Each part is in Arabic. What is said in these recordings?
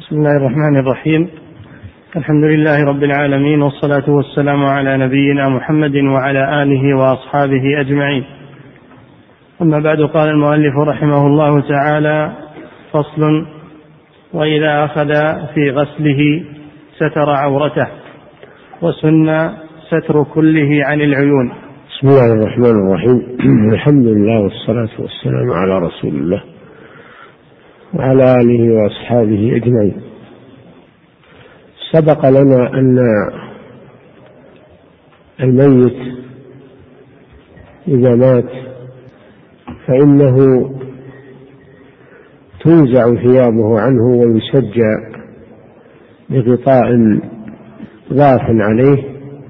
بسم الله الرحمن الرحيم. الحمد لله رب العالمين، والصلاة والسلام على نبينا محمد وعلى آله وأصحابه أجمعين. أما بعد، قال المؤلف رحمه الله تعالى: فصل: وإذا أخذ في غسله ستر عورته، وسن ستر كله عن العيون. بسم الله الرحمن الرحيم. الحمد لله والصلاة والسلام على رسول الله وعلى آله وأصحابه أجمعين. سبق لنا أن الميت إذا مات فإنه تنزع ثيابه عنه ويسجى بغطاء ضاف عليه،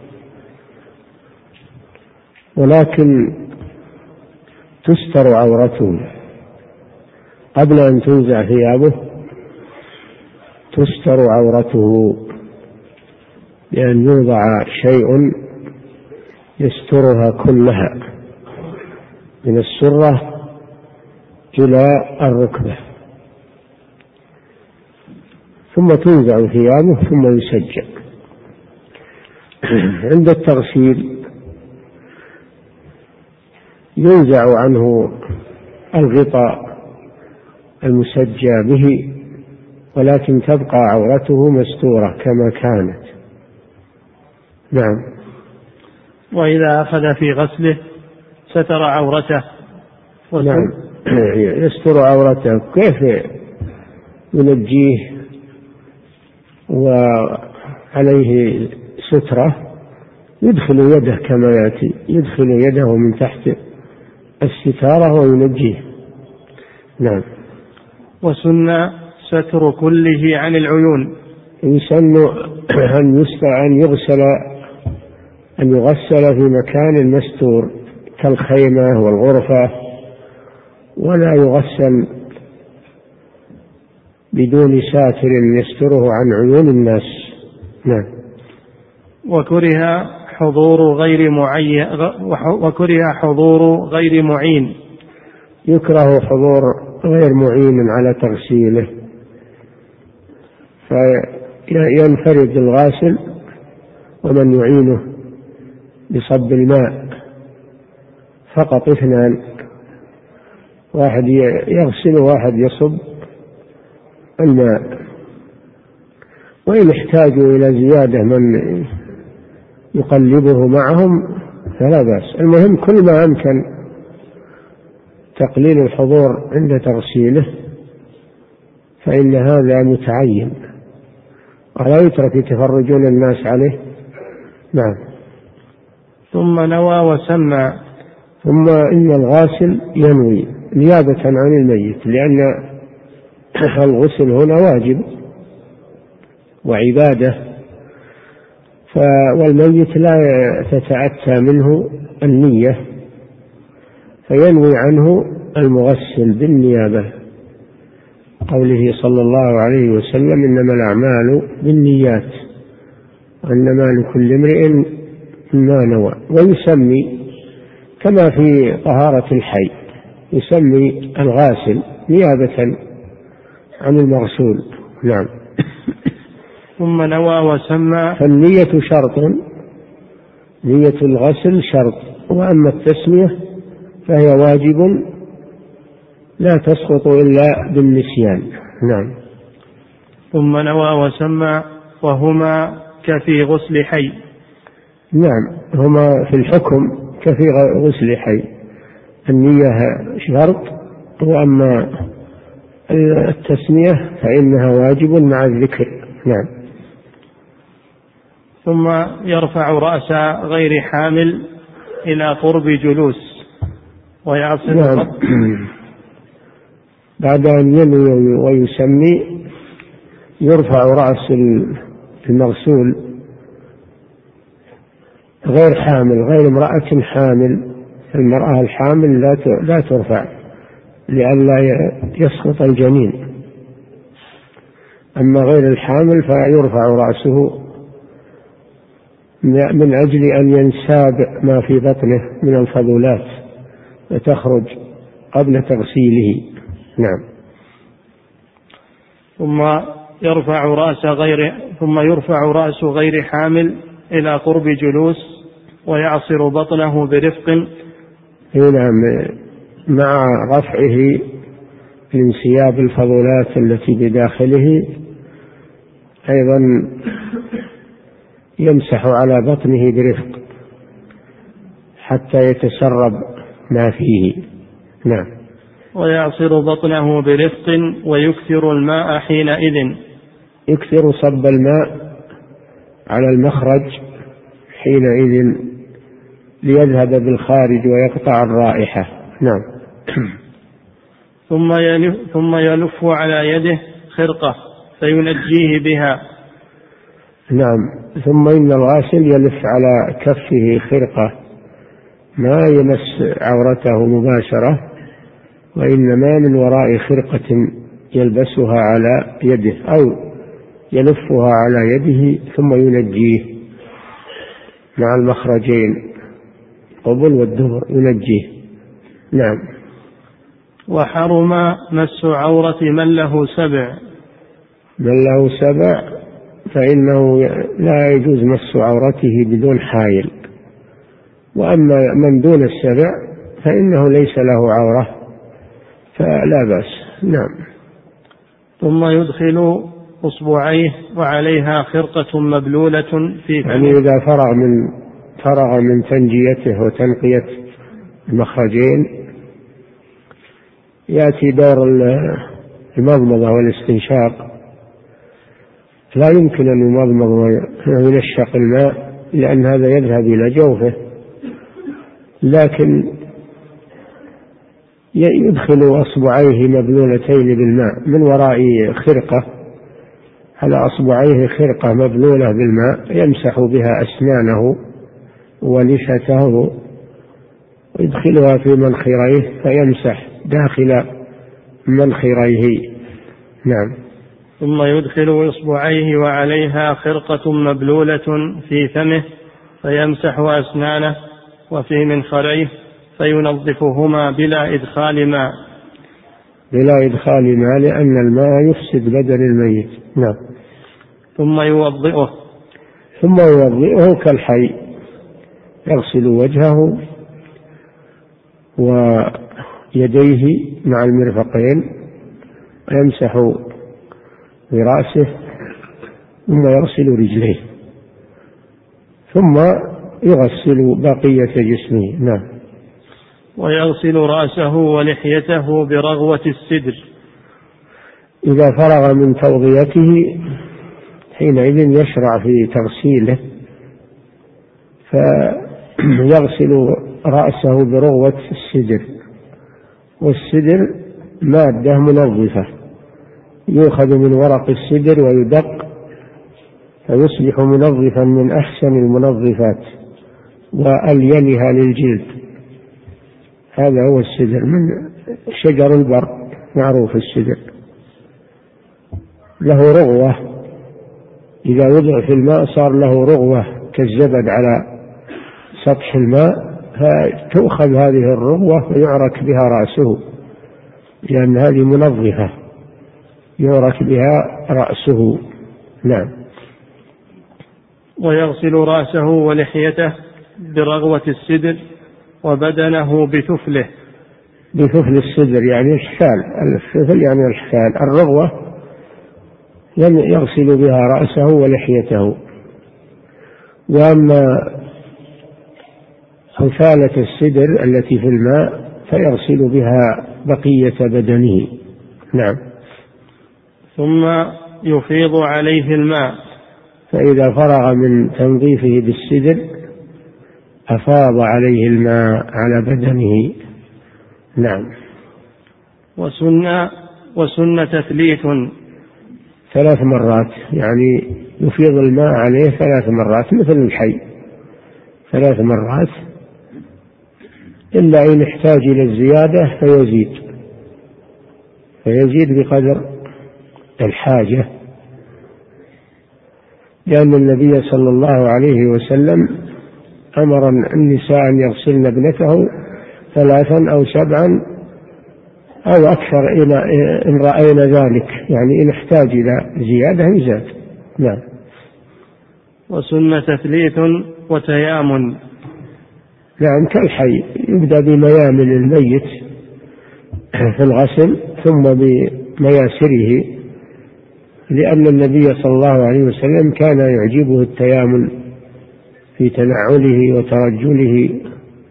ولكن تستر عورته قبل أن تنزع ثيابه، تستر عورته بأن يوضع شيء يسترها كلها من السرة إلى الركبة، ثم تنزع ثيابه ثم يسجى. عند التغسيل ينزع عنه الغطاء المسجى به، ولكن تبقى عورته مستورة كما كانت. نعم. وإذا أخذ في غسله ستر عورته. نعم، يستر عورته. كيف ينجيه وعليه سترة؟ يدخل يده كما يأتي، يدخل يده من تحت الستارة وينجيه. نعم. وسن ستر كله عن العيون. يسن أن يغسل في مكان مستور كالخيمة والغرفة، ولا يغسل بدون ساتر يستره عن عيون الناس. نعم. وكره حضور غير معين. يكره حضور غير معين على تغسيله، فينفرد الغاسل ومن يعينه بصب الماء، فقط اثنان، واحد يغسل وواحد يصب الماء. وإن احتاجوا إلى زيادة من يقلبه معهم فلا بأس. المهم كل ما أمكن تقليل الحضور عند تغسيله فإن هذا متعين، ولا يترك يتفرجون الناس عليه. نعم. ثم نوى وسمى. ثم إن الغاسل ينوي نيابة عن الميت، لأن الغسل هنا واجب وعبادة، والميت لا تتأتى منه النية، فينوي عنه المغسل بالنيابة. قوله صلى الله عليه وسلم: إنما الأعمال بالنيات وإنما لكل امرئ ما نوى. ويسمي كما في طهارة الحي، يسمي الغاسل نيابة عن المغسول. نعم. ثم نوى وسمى. فالنية شرط، نية الغسل شرط، وأما التسمية فهي واجب لا تسقط إلا بالنسيان. نعم. ثم نوى وسمى، وهما كفي غسل حي. نعم، هما في الحكم كفي غسل حي، النية شرط، وأما التسمية فإنها واجب مع الذكر. نعم. ثم يرفع رأس غير حامل إلى قرب جلوس ويعصر. نعم. بعد أن ينوي ويسمي يرفع رأس المغسول غير حامل، غير امرأة حامل. المرأة الحامل لا ترفع لئلا يسقط الجنين، أما غير الحامل فيرفع رأسه من أجل أن ينساب ما في بطنه من الفضلات وتخرج قبل تغسيله. نعم. ثم يرفع رأس غير حامل إلى قرب جلوس ويعصر بطنه برفق. نعم، مع رفعه لانسياب الفضلات التي بداخله أيضا يمسح على بطنه برفق حتى يتسرب ما فيه. نعم. ويعصر بطنه برفق ويكثر الماء حينئذ. يكثر صب الماء على المخرج حينئذ ليذهب بالخارج ويقطع الرائحة. نعم. ثم يلف على يده خرقة فينجيه بها. نعم. ثم إن الغاسل يلف على كفه خرقة ما يمس عورته مباشرة، وإنما من وراء خرقة يلبسها على يده أو يلفها على يده ثم ينجيه مع المخرجين قبل والدبر ينجيه. نعم. وحرم مس عورة من له سبع. من له سبع فإنه لا يجوز مس عورته بدون حائل، وأما من دون السبع فإنه ليس له عورة فلا بأس. نعم. ثم يدخل أصبعيه وعليها خرقة مبلولة في فمه. يعني إذا فرغ من تنجيته وتنقية المخرجين يأتي دور المضمضة والاستنشاق. لا يمكن أن يمضمض وينشق الماء لأن هذا يذهب إلى جوفه، لكن يدخل أصبعيه مبلولتين بالماء من وراء خرقة، على أصبعيه خرقة مبلولة بالماء يمسح بها أسنانه ولثته ويدخلها في منخريه فيمسح داخل منخريه. نعم. ثم يدخل إصبعيه وعليها خرقة مبلولة في فمه فيمسح أسنانه وفي منخريه فينظفهما بلا إدخال ماء. بلا إدخال ماء لأن الماء يفسد بدن الميت. نعم. ثم يوضئه كالحي، يغسل وجهه ويديه مع المرفقين ويمسح برأسه ثم يغسل رجليه ثم يغسل بقية جسمه. نعم. ويغسل رأسه ولحيته برغوة السدر. إذا فرغ من توضيته حينئذ يشرع في تغسيله فيغسل رأسه برغوة السدر، والسدر مادة منظفة يؤخذ من ورق السدر ويدق فيصبح منظفا من أحسن المنظفات وألينها للجلد. هذا هو السدر من شجر البر معروف السدر، له رغوة إذا وضع في الماء صار له رغوة كالزبد على سطح الماء، فتؤخذ هذه الرغوة ويعرك بها رأسه لأن هذه منظفة يعرك بها رأسه. نعم. ويغسل رأسه ولحيته برغوة السدر وبدنه بثفله. بثفل السدر يعني الشال، الثفل يعني الشال، الرغوة يغسل بها رأسه ولحيته. وأما حثالة السدر التي في الماء فيغسل بها بقية بدنه. نعم. ثم يفيض عليه الماء. فإذا فرغ من تنظيفه بالسدر أفاض عليه الماء على بدنه. نعم. وسن تثليث 3 مرات، يعني يفيض الماء عليه 3 مرات مثل الحي 3 مرات، إلا إن احتاج إلى الزيادة فيزيد بقدر الحاجة، لأن النبي صلى الله عليه وسلم أمر النساء أن يغسلن ابنته 3 أو 7 أو أكثر إن رأينا ذلك، يعني إن احتاج إلى زيادة يزاد. نعم. وسن تثليث وتيامن. نعم كالحي، يبدأ بميامن الميت في الغسل ثم بمياسره، لأن النبي صلى الله عليه وسلم كان يعجبه التيامن في تنعله وترجله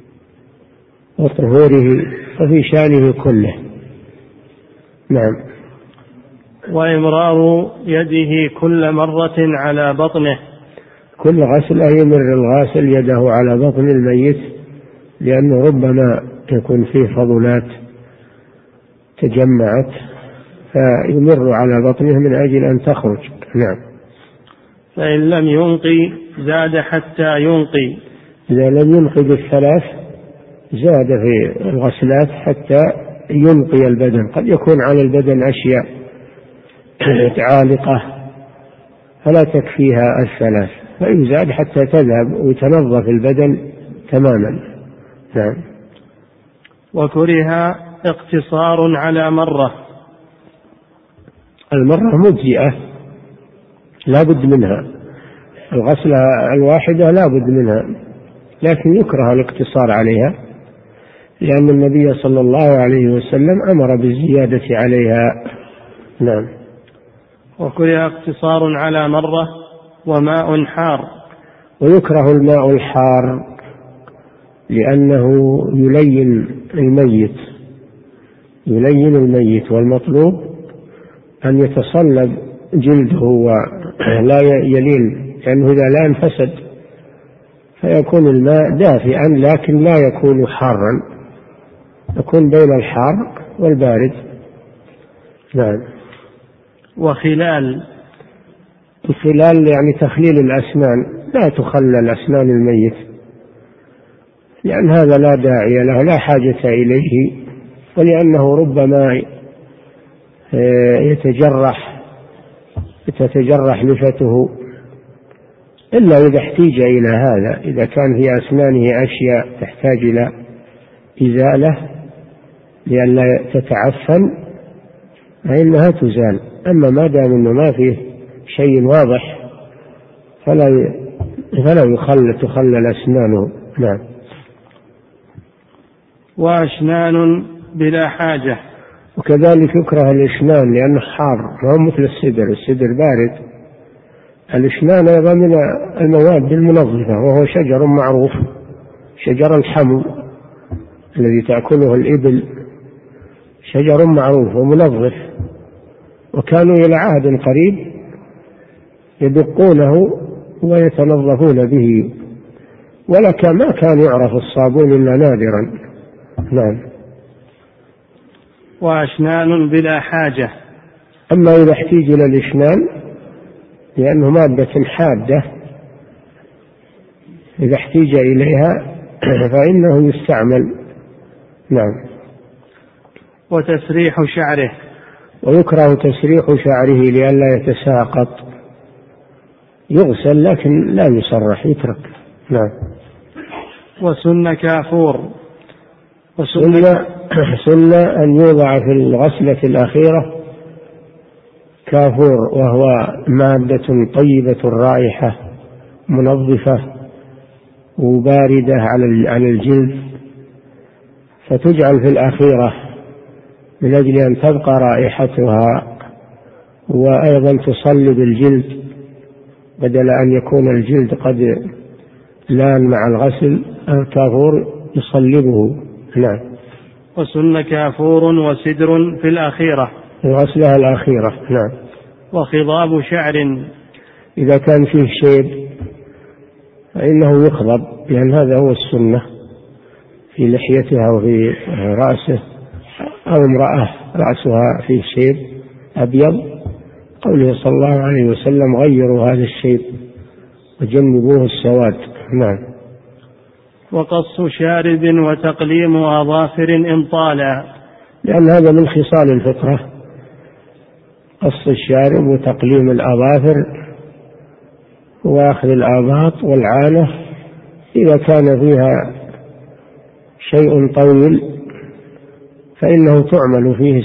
وطهوره وفي شأنه كله. نعم. وإمرار يده كل مرة على بطنه. كل غسل يمر الغاسل يده على بطن الميت، لأنه ربما يكون فيه فضلات تجمعت فيمر على بطنه من أجل أن تخرج. نعم. فإن لم ينقي زاد حتى ينقي. إذا لم ينقي بالثلاث زاد في الغسلات حتى ينقي البدن. قد يكون على البدن أشياء عالقة فلا تكفيها الثلاث، فيزاد حتى تذهب ويتنظف البدن تماما. نعم. وكره اقتصار على مرة. المرة مجزئة لا بد منها، الغسلة الواحدة لا بد منها، لكن يكره الاقتصار عليها، لأن النبي صلى الله عليه وسلم أمر بالزيادة عليها. نعم. وكره اقتصار على مرة وماء حار. ويكره الماء الحار لأنه يلين الميت، والمطلوب أن يتصلب جلده ولا يلين، لأنه إذا لا انفسد فيكون الماء دافئا لكن لا يكون حارا، يكون بين الحار والبارد. نعم. وخلال. الخلال يعني تخليل الأسنان، لا تخلل أسنان الميت، لأن هذا لا داعي له، لا حاجة إليه، ولأنه ربما تتجرح لفته، إلا إذا احتيج إلى هذا، إذا كان في أسنانه أشياء تحتاج إلى إزالة لئلا تتعفن فإنها تزال. أما ما دام أنه ما فيه شيء واضح فلا تخلل أسنانه. نعم. وأشنان بلا حاجة. وكذلك يكره الإشنان لأنه حار، ما هو مثل السدر بارد. الإشنان أيضا من المواد المنظفة، وهو شجر معروف، شجر الحمو الذي تأكله الإبل، شجر معروف ومنظف، وكانوا إلى عهد قريب يدقونه ويتنظفون به، ما كان يعرف الصابون إلا نادرا. نعم. وأشنان بلا حاجة. أما إذا احتيج إلى الإشنان لأنه مادة حادة، إذا احتيج إليها فإنه يستعمل. نعم. وتسريح شعره. ويكره تسريح شعره لئلا يتساقط، يغسل لكن لا يسرح، يترك. نعم. وسن كافور. سن أن يوضع في الغسلة الأخيرة كافور، وهو مادة طيبة الرائحة منظفة وباردة على الجلد، فتجعل في الأخيرة من أجل أن تبقى رائحتها، وأيضا تصلب الجلد بدل أن يكون الجلد قد لان مع الغسل، الكافور يصلبه. نعم. وسن كافور وسدر في الأخيرة، الغسلة الأخيرة. نعم. وخضاب شعر. إذا كان فيه شيب فإنه يخضب، لأن هذا هو السنة في لحيتها وفي رأسه، أو امرأة رأسها فيه شيب أبيض، قوله صلى الله عليه وسلم غيروا هذا الشيب وجنبوه السواد. نعم. وقص شارب وتقليم أظافر إن طالا، لأن هذا من خصال الفطرة، قص الشارب وتقليم الأظافر وأخذ الآباط والعانة إذا كان فيها شيء طويل فإنه تعمل فيه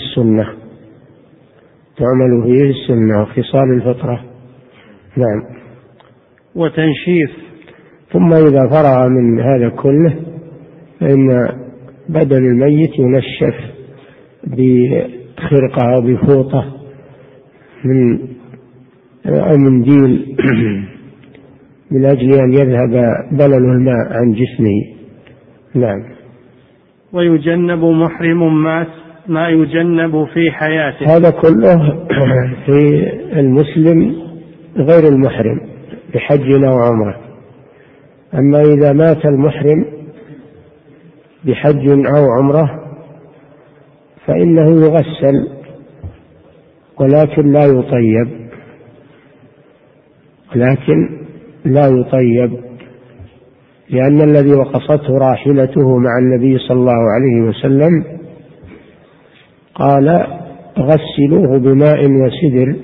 السنة وخصال الفطرة. نعم. وتنشيف. ثم إذا فرغ من هذا كله فإن بدن الميت ينشف بخرقة أو بفوطة أو منديل من أجل أن يذهب بلل الماء عن جسمه. نعم. ويجنب محرم ما يجنب في حياته. هذا كله في المسلم غير المحرم بحج أو عمرة. أما إذا مات المحرم بحج أو عمرة فإنه يغسل ولكن لا يطيب لأن الذي وقصته راحلته مع النبي صلى الله عليه وسلم قال غسلوه بماء وسدر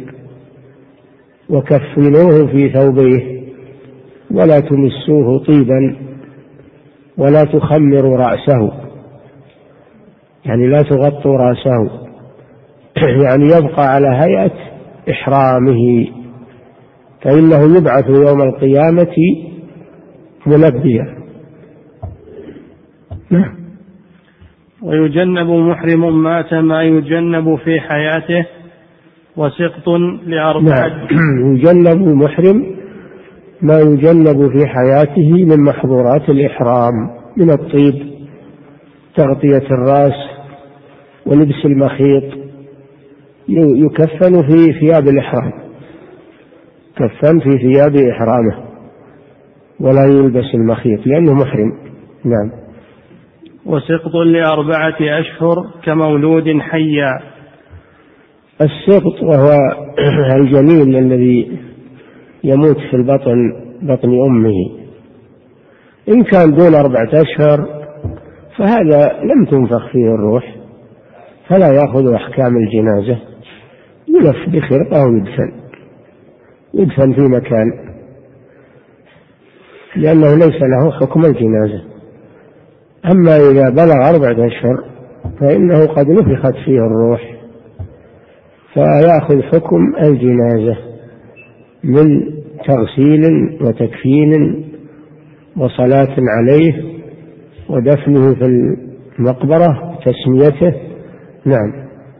وكفنوه في ثوبيه ولا تمسوه طيبا ولا تخمروا رأسه، يعني لا تغطوا رأسه، يعني يبقى على هيئة إحرامه، فإنه يبعث يوم القيامة ملبيا. ويجنب محرم مات ما يجنب في حياته وسقط لأربعة. يجنب محرم ما يجنب في حياته من محظورات الإحرام من الطيب، تغطية الرأس ولبس المخيط، يكفن في ثياب الإحرام، كفن في ثياب إحرامه ولا يلبس المخيط لأنه محرم. نعم. وسقط ل4 أشهر كمولود حيا. السقط وهو الجنين الذي يموت في بطن أمه، إن كان دون 4 أشهر فهذا لم تنفخ فيه الروح فلا يأخذ أحكام الجنازة، يلف بخرقة ويدفن في مكان لأنه ليس له حكم الجنازة. أما إذا بلغ 4 أشهر فإنه قد نفخت فيه الروح فيأخذ حكم الجنازة من تغسيل وتكفين وصلاة عليه ودفنه في المقبرة تسميته. نعم.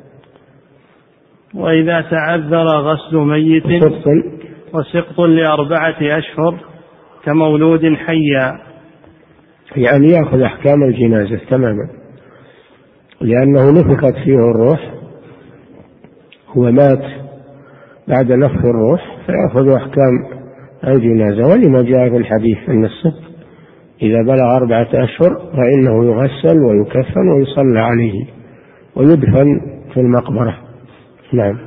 وإذا تعذر غسل ميت وسقط ل4 أشهر كمولود حيا، يعني يأخذ أحكام الجنازة تماما لأنه نفخت فيه الروح، هو مات بعد نفخ الروح فيأخذ أحكام الجنازة. ولما جاء في الحديث أن السقط إذا بلغ 4 أشهر فإنه يغسل ويكفن ويصلى عليه ويدفن في المقبرة. نعم.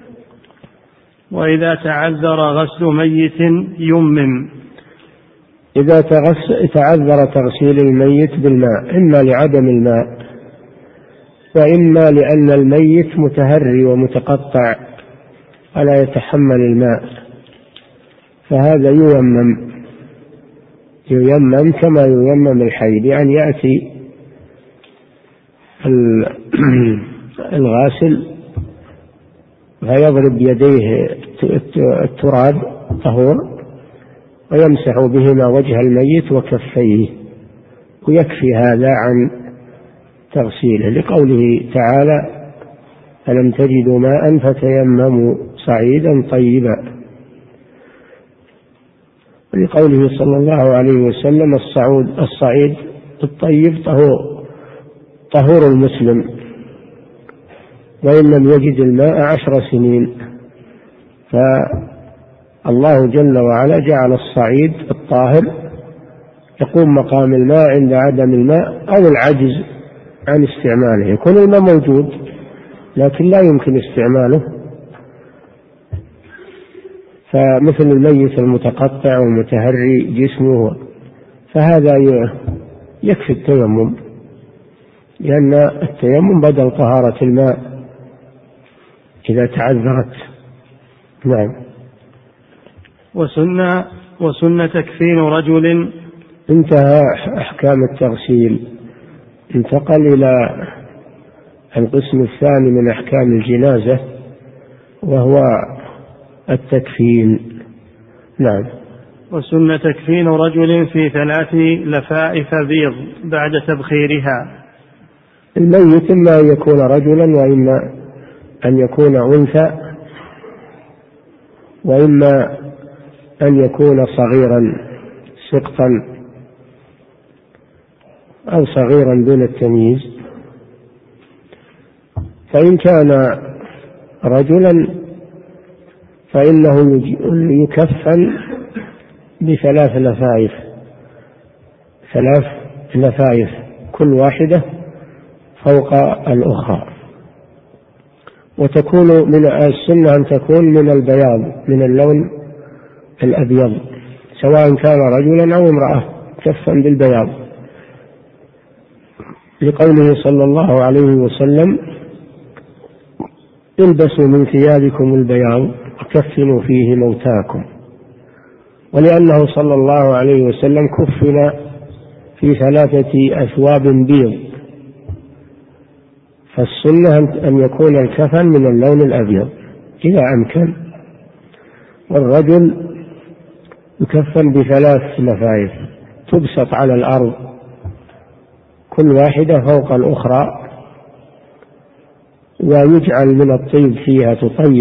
وإذا تعذر غسل ميت يمم. إذا تعذر تغسيل الميت بالماء إما لعدم الماء وإما لأن الميت متهري ومتقطع ولا يتحمل الماء، فهذا ييمم كما ييمم الحي، يعني يأتي الغاسل فيضرب بيديه التراب طهور ويمسح بهما وجه الميت وكفيه ويكفي هذا عن تغسيله، لقوله تعالى ألم تجدوا ماء فتيمموا صعيدا طيبا، ولقوله صلى الله عليه وسلم الصعيد الطيب طهور المسلم، وإن لم يجد الماء 10 سنين. فالله جل وعلا جعل الصعيد الطاهر يقوم مقام الماء عند عدم الماء أو العجز عن استعماله، يكون الماء موجود لكن لا يمكن استعماله، فمثل الميت المتقطع والمتهري جسمه، فهذا يكفي التيمم، لأن التيمم بدل طهارة الماء إذا تعذرت. نعم. وسنة تكفين رجل. انتهى أحكام التغسيل، انتقل إلى القسم الثاني من أحكام الجنازة، وهو التكفين. نعم. وسن تكفين رجل في 3 لفائف بيض بعد تبخيرها. الميت إما أن يكون رجلا وإما أن يكون أنثى، وإما أن يكون صغيرا سقطا أو صغيرا دون التمييز. فإن كان رجلا فإنه يكفن ب3 لفائف، 3 لفائف كل واحدة فوق الأخرى، وتكون من السنة أن تكون من البياض، من اللون الأبيض، سواء كان رجلا أو امرأة كفن بالبياض، لقوله صلى الله عليه وسلم: البسوا من ثيابكم البياض وكفنوا فيه موتاكم. ولأنه صلى الله عليه وسلم كفن في 3 أثواب بيض، فالسنة أن يكون الكفن من اللون الأبيض إذا أمكن. والرجل يكفن ب3 لفائف تبسط على الأرض كل واحدة فوق الأخرى، ويجعل من الطيب فيها،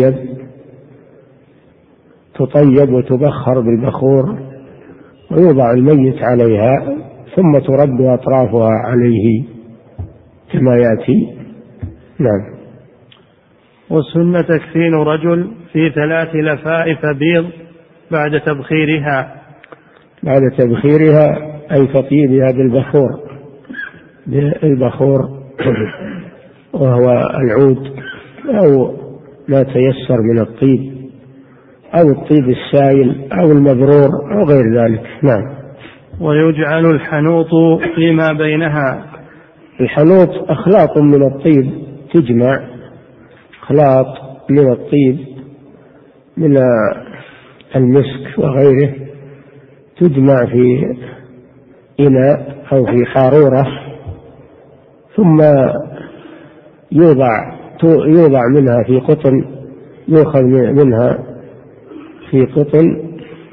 تطيب وتبخر بالبخور، ويوضع الميت عليها ثم ترد أطرافها عليه كما يأتي. نعم. وسن تكفين رجل في 3 لفائف بيض بعد تبخيرها. بعد تبخيرها أي تطيبها بالبخور وهو العود أو ما تيسر من الطيب، أو الطيب السائل أو المبرور أو غير ذلك. نعم. ويجعل الحنوط فيما بينها. الحنوط أخلاط من الطيب، تجمع خلاط من الطيب من المسك وغيره، تجمع في إناء أو في حارورة، ثم يوضع منها في قطن، يؤخذ منها في قطن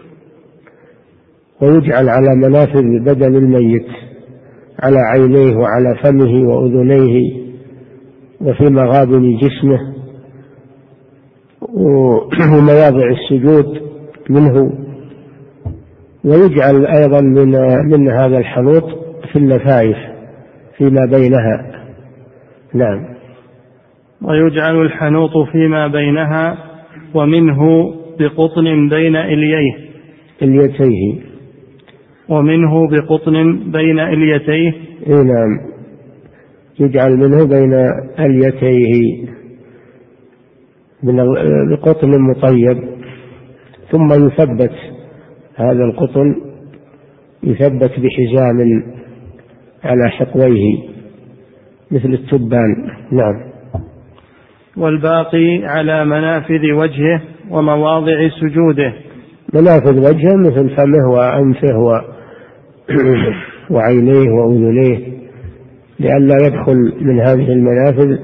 ويجعل على منافذ بدن الميت، على عينيه وعلى فمه وأذنيه وفي مغابن جسمه ومواضع السجود منه. ويجعل أيضا من هذا الحنوط في اللفائف فيما بينها. نعم. ويجعل الحنوط فيما بينها، ومنه بقطن بين إليتيه. ومنه بقطن بين إليتيه. نعم. يجعل منه بين إليتيه بقطن مطيب، ثم يثبت هذا القطن، يثبت بحزام على حقويه مثل التبان. نعم. والباقي على منافذ وجهه ومواضع سجوده. منافذ وجهه مثل فمه وأنفه وعينيه وأذنيه، لئلا يدخل من هذه المنافذ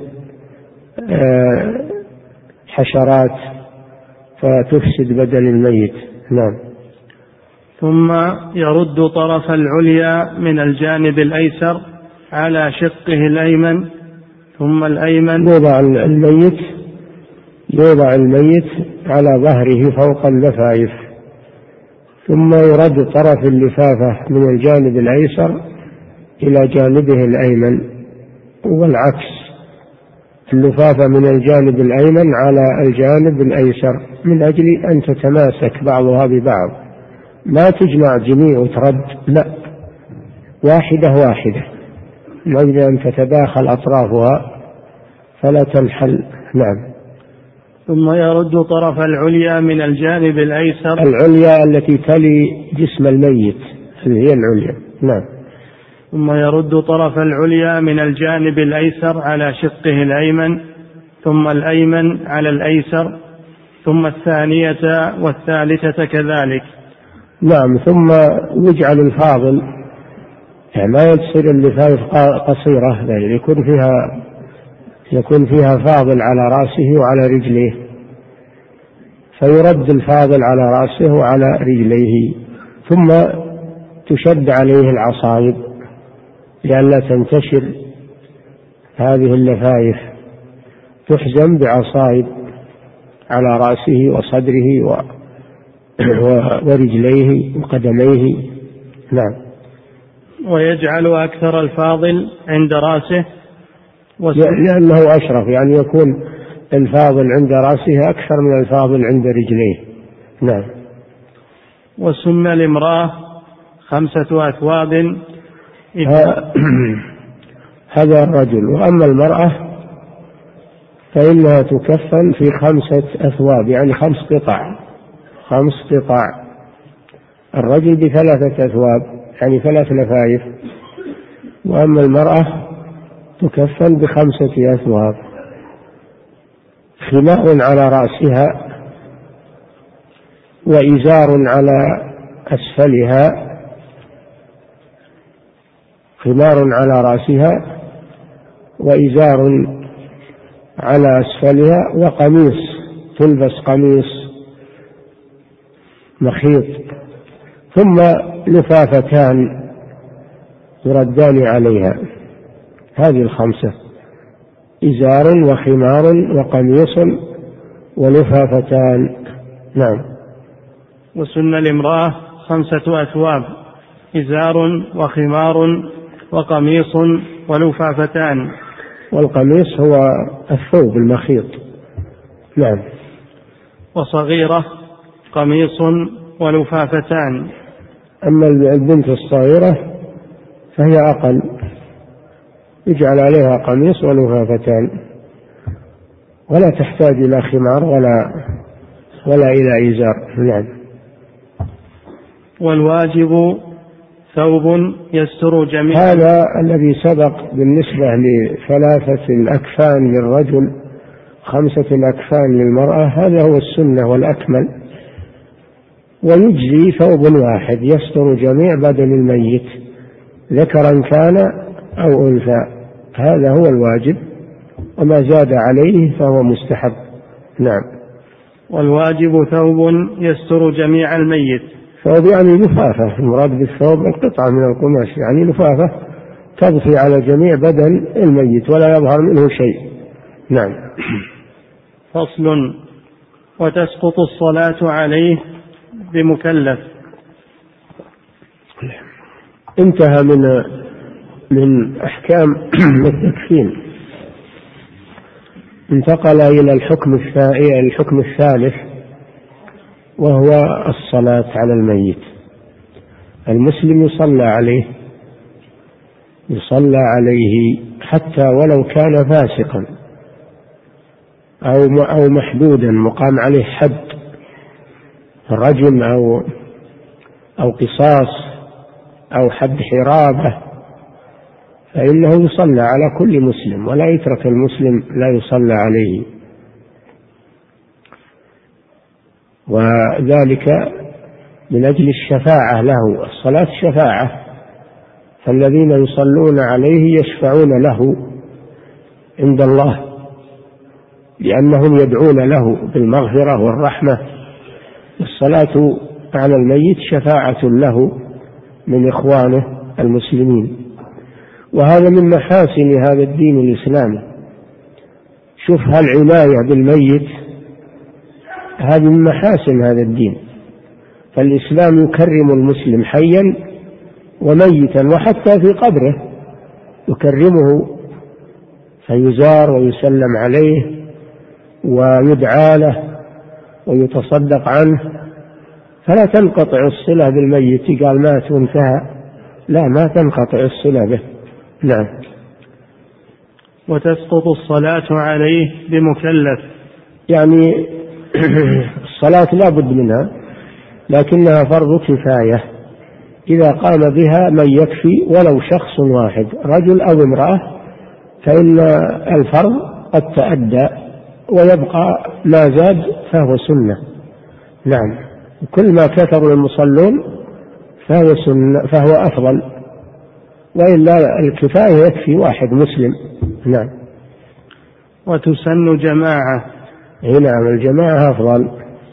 حشرات فتفسد بدن الميت. نعم. ثم يرد طرف العليا من الجانب الأيسر على شقه الأيمن، ثم الأيمن. يوضع الميت على ظهره فوق اللفائف، ثم يرد طرف اللفافة من الجانب الأيسر إلى جانبه الأيمن، والعكس، اللفافة من الجانب الأيمن على الجانب الأيسر، من أجل أن تتماسك بعضها ببعض، ما تجمع جميع وترد، لا، واحدة من أجل أن تتداخل أطرافها فلا تنحل. نعم. ثم يرد طرف العليا من الجانب الأيسر. العليا التي تلي جسم الميت هي العليا. نعم. ثم يرد طرف العليا من الجانب الأيسر على شقه الأيمن، ثم الأيمن على الأيسر، ثم الثانية والثالثة كذلك. نعم. ثم يجعل الفاضل، يعني ما يصير اللفائف قصيرة، يعني يكون فيها يكون فيها فاضل على رأسه وعلى رجليه، فيرد الفاضل على رأسه وعلى رجليه، ثم تشد عليه العصائب لئلا تنتشر هذه اللفائف، تحزم بعصائب على رأسه وصدره ورجليه وقدميه. نعم. ويجعل أكثر الفاضل عند رأسه لأنه أشرف، يعني يكون الفاضل عند رأسه أكثر من الفاضل عند رجليه. نعم. وسن الامرأة 5 أثواب هذا الرجل. وأما المرأة فإنها تكفن في 5 أثواب، يعني 5 قطع. 5 قطع. الرجل ب3 أثواب، يعني 3 لفائف. وأما المرأة تكفن ب5 أثواب، خماء على رأسها، وإزار على أسفلها، خمار على رأسها وإزار على أسفلها، وقميص، تلبس قميص مخيط، ثم لفافتان يردان عليها. هذه 5: إزار وخمار وقميص ولفافتان. نعم. وسن الامرأة 5 أثواب: إزار وخمار وقميص ولفافتان. والقميص هو الثوب المخيط. نعم. وصغيرة قميص ولفافتان. أما البنت الصغيرة فهي أقل، يجعل عليها قميص ولفافتان، ولا تحتاج إلى خمار ولا إلى إزار. نعم. والواجب ثوب يستر جميع. هذا الذي سبق بالنسبة ل3 الأكفان للرجل، 5 الأكفان للمرأة، هذا هو السنة والأكمل. ويجزي ثوب واحد يستر جميع بدن الميت، ذكرا كان أو أنثى، هذا هو الواجب، وما زاد عليه فهو مستحب. نعم. والواجب ثوب يستر جميع الميت. ثوب يعني لفافة، المراد بالثوب القطعة من القماش، يعني لفافة تضفي على جميع بدن الميت ولا يظهر منه شيء. نعم. فصل: وتسقط الصلاة عليه بمكلف. انتهى من أحكام التكفين، انتقل إلى الحكم الثالث، وهو الصلاة على الميت. المسلم يصلى عليه حتى ولو كان فاسقا أو محدودا، مقام عليه حد رجم أو قصاص أو حد حرابة، فإنه يصلى على كل مسلم، ولا يترك المسلم لا يصلى عليه. وذلك من أجل الشفاعة له. الصلاة شفاعة، فالذين يصلون عليه يشفعون له عند الله، لأنهم يدعون له بالمغفرة والرحمة. الصلاة على الميت شفاعة له من إخوانه المسلمين، وهذا من محاسن هذا الدين الإسلامي. شوف هالعناية بالميت، هذه من محاسن هذا الدين. فالإسلام يكرم المسلم حيا وميتا، وحتى في قبره يكرمه، فيزار ويسلم عليه ويدعى له ويتصدق عنه، فلا تنقطع الصلة بالميت. قال مات وانتهى، لا، ما تنقطع الصلة به. نعم. وتسقط الصلاة عليه بمكلف، يعني الصلاة لا بد منها، لكنها فرض كفاية إذا قام بها من يكفي ولو شخص واحد، رجل أو امرأة، فإن الفرض قد تأدى ويبقى ما زاد فهو سنة. نعم. كل ما كثر المصلون فهو أفضل، وإلا الكفاية يكفي واحد مسلم. نعم. وتسن جماعة. نعم، الجماعة أفضل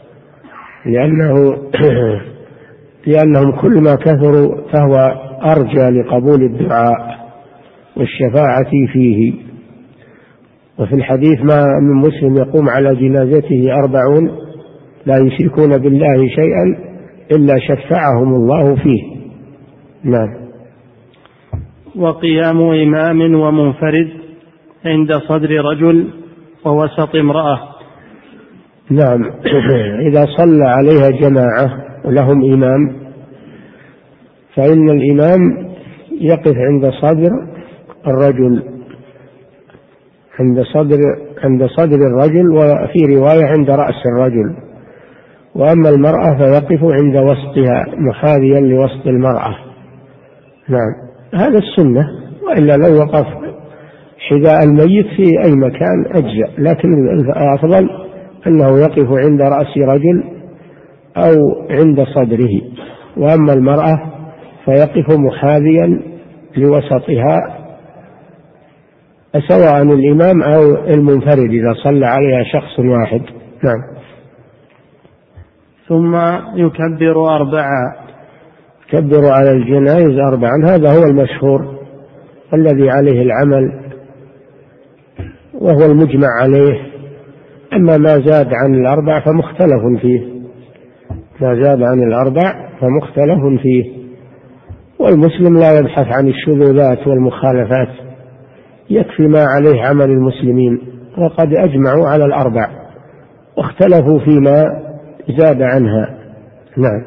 لأنهم كل ما كثروا فهو أرجى لقبول الدعاء والشفاعة فيه. وفي الحديث ما من مسلم يقوم على جنازته 40 لا يشركون بالله شيئا إلا شفعهم الله فيه. نعم. وقيام إمام ومنفرد عند صدر رجل ووسط امرأة. نعم، إذا صلى عليها جماعة ولهم إمام فإن الإمام يقف عند صدر الرجل، عند صدر الرجل، وفي رواية عند رأس الرجل. وأما المرأة فيقف عند وسطها محاذيا لوسط المرأة. نعم، هذا السنة، وإلا لو وقف حذاء الميت في أي مكان أجزأ، لكن الأفضل أنه يقف عند رأس رجل أو عند صدره. وأما المرأة فيقف محاذيا لوسطها سواء الإمام أو المنفرد إذا صلى عليها شخص واحد. نعم. ثم يكبر 4. يكبر على الجنائز 4، هذا هو المشهور الذي عليه العمل وهو المجمع عليه. أما ما زاد عن 4 فمختلف فيه، ما زاد عن 4 فمختلف فيه. والمسلم لا يبحث عن الشذوذات والمخالفات، يكفي ما عليه عمل المسلمين، وقد أجمعوا على 4 واختلفوا فيما زاد عنها. نعم.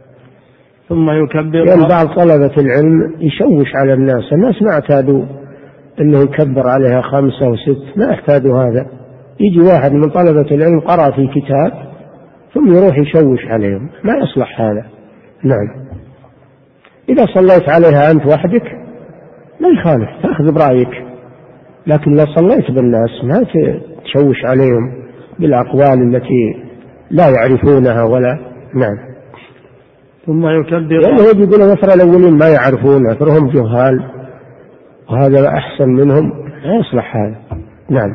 ثم يكبر. يعني بعض طلبة العلم يشوش على الناس ما اعتادوا أنه يكبر عليها 5 أو 6، ما اعتادوا هذا. يجي واحد من طلبة العلم قرأ في كتاب ثم يروح يشوش عليهم، ما يصلح هذا. نعم. إذا صليت عليها أنت وحدك ما يخالف، تأخذ برأيك، لكن لو صليت بالناس ما تشوش عليهم بالأقوال التي لا يعرفونها ولا. نعم. ثم يكبر. يعني هو يقول مثلا الأولين ما يعرفون، أكثرهم جهال، وهذا أحسن منهم، لا يصلح هذا. نعم.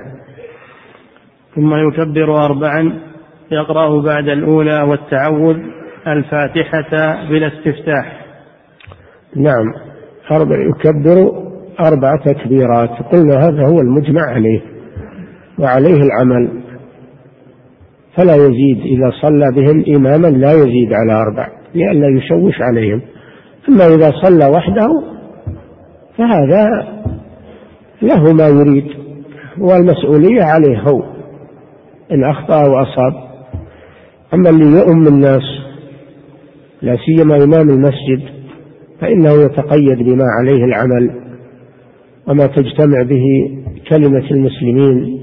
ثم يكبر 4 يقرأ بعد الأولى والتعوذ الفاتحة بلا استفتاح. نعم، يكبر 4 تكبيرات، قلنا هذا هو المجمع عليه وعليه العمل، فلا يزيد. إذا صلى بهم إماما لا يزيد على 4 لئلا يشوش عليهم. أما إذا صلى وحده فهذا له ما يريد، والمسؤولية عليه هو إن أخطأ وأصاب. أما اللي يؤم الناس لا سيما إمام المسجد فإنه يتقيد بما عليه العمل وما تجتمع به كلمة المسلمين،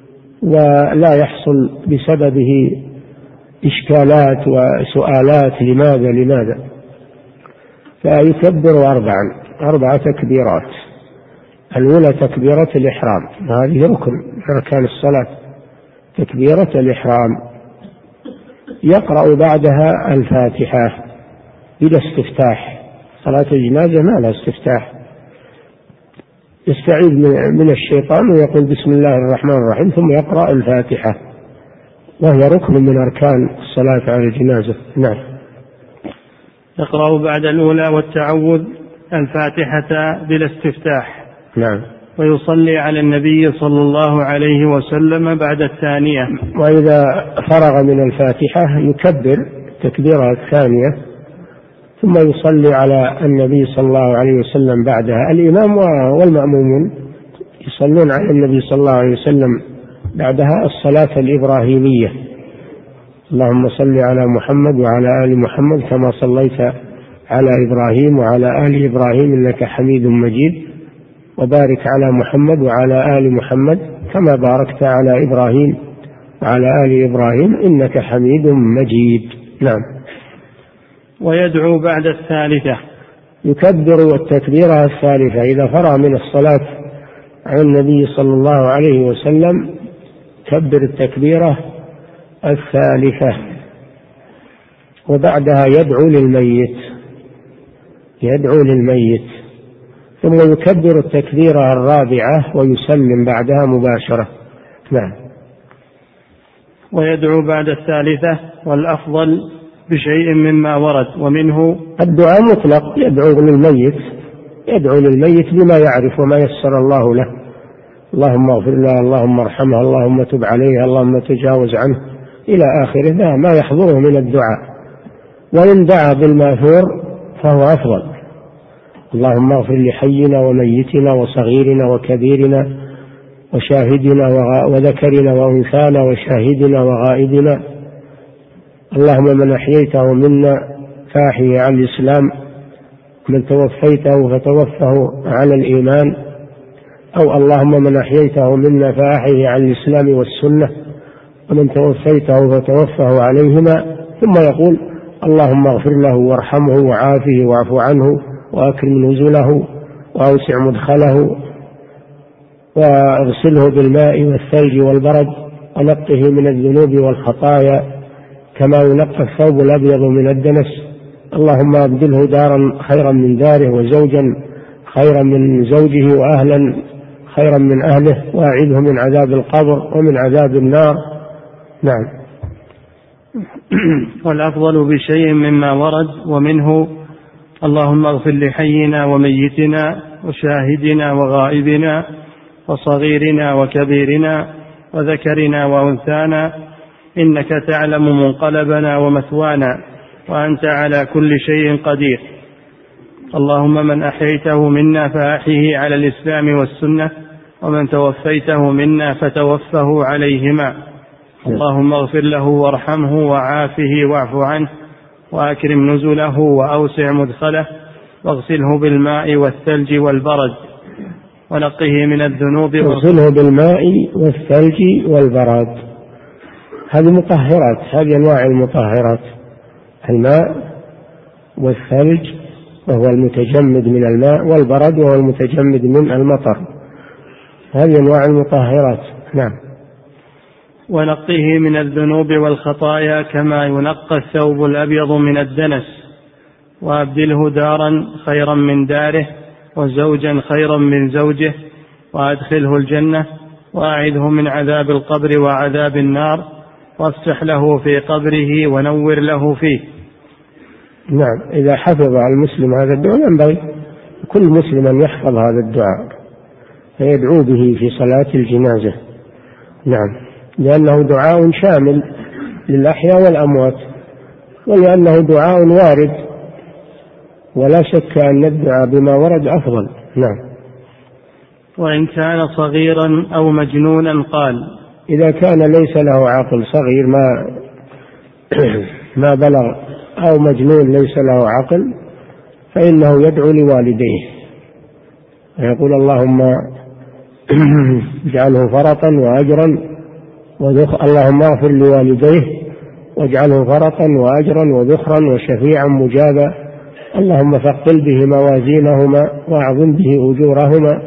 ولا يحصل بسببه إشكالات وسؤالات لماذا. فيكبر 4 تكبيرات. الأولى تكبيرة الإحرام، هذه ركن من أركان الصلاة، تكبيرة الإحرام. يقرأ بعدها الفاتحة بلا استفتاح. صلاة الجنازة ما لها استفتاح، يستعيذ من الشيطان ويقول بسم الله الرحمن الرحيم ثم يقرأ الفاتحة، وهي ركن من أركان الصلاة على الجنازة. نعم. يقرأ بعد الأولى والتعوذ الفاتحة بلا استفتاح. نعم. ويصلي على النبي صلى الله عليه وسلم بعد الثانية. وإذا فرغ من الفاتحة يكبر التكبيرة الثانية ثم يصلي على النبي صلى الله عليه وسلم بعدها. الإمام والمأمومون يصلون على النبي صلى الله عليه وسلم بعدها الصلاة الإبراهيمية، اللهم صل على محمد وعلى آل محمد كما صليت على إبراهيم وعلى آل إبراهيم إنك حميد مجيد، وبارك على محمد وعلى آل محمد كما باركت على إبراهيم وعلى آل إبراهيم إنك حميد مجيد. نعم. ويدعو بعد الثالثة. يكبر التكبيرة الثالثة إذا فرغ من الصلاة على النبي صلى الله عليه وسلم، كبر التكبيرة الثالثة، وبعدها يدعو للميت ثم يكبر التكبيرة الرابعة ويسلم بعدها مباشرة. نعم. ويدعو بعد الثالثة والأفضل بشيء مما ورد، ومنه الدعاء مطلق، يدعو للميت بما يعرف وما يسر الله له، اللهم اغفر له، اللهم ارحمه، اللهم تب عليه، اللهم تجاوز عنه إلى آخره، ما يحضره من الدعاء. وإن دعا بالماثور فهو أفضل، اللهم اغفر لحينا وميتنا وصغيرنا وكبيرنا وشاهدنا وذكرنا وأنثانا وشاهدنا وغائبنا، اللهم من أحييته منا فأحيه على الإسلام، من توفيته فتوفه على الإيمان، أو اللهم من أحييته منا فأحيه على الإسلام والسنة، ومن توفيته فتوفه عليهما. ثم يقول اللهم اغفر له وارحمه وعافه واعف عنه وأكرم نزله وأوسع مدخله واغسله بالماء والثلج والبرد ونقه من الذنوب والخطايا كما ينقى الثوب الأبيض من الدنس، اللهم أبدله دارا خيرا من داره وزوجا خيرا من زوجه وأهلا خيرا من أهله، وأعيذه من عذاب القبر ومن عذاب النار. نعم. والأفضل بشيء مما ورد، ومنه اللهم اغفر لحينا وميتنا وشاهدنا وغائبنا وصغيرنا وكبيرنا وذكرنا وأنثانا، إنك تعلم منقلبنا ومثوانا، وأنت على كل شيء قدير. اللهم من أحييته منا فأحيه على الإسلام والسنة، ومن توفيته منا فتوفه عليهما، اللهم اغفر له وارحمه وعافه واعف عنه وأكرم نزله وأوسع مدخله واغسله بالماء والثلج والبرد ونقه من الذنوب. اغسله بالماء والثلج والبرد، هذه مطهرات، هذه أنواع المطهرات، الماء والثلج وهو المتجمد من الماء، والبرد وهو المتجمد من المطر، هذه أنواع المطهرات. نعم. ونقه من الذنوب والخطايا كما ينقى الثوب الأبيض من الدنس، وأبدله دارا خيرا من داره وزوجا خيرا من زوجه، وأدخله الجنة، وأعذه من عذاب القبر وعذاب النار، وافتح له في قبره ونور له فيه. نعم. إذا حفظ المسلم هذا الدعاء، ينبغي كل مسلم أن يحفظ هذا الدعاء فيدعو به في صلاة الجنازة. نعم. لأنه دعاء شامل للأحياء والأموات، ولأنه دعاء وارد، ولا شك أن الدعاء بما ورد أفضل. نعم. وإن كان صغيرا أو مجنونا قال، إذا كان ليس له عقل، صغير ما بلغ، أو مجنون ليس له عقل، فإنه يدعو لوالديه ويقول اللهم اجعله فرطا وأجرا اللهم اغفر لوالديه واجعله فرطا وأجرا وذخرا وشفيعا مجابا، اللهم ثقل به موازينهما وأعظم به أجورهما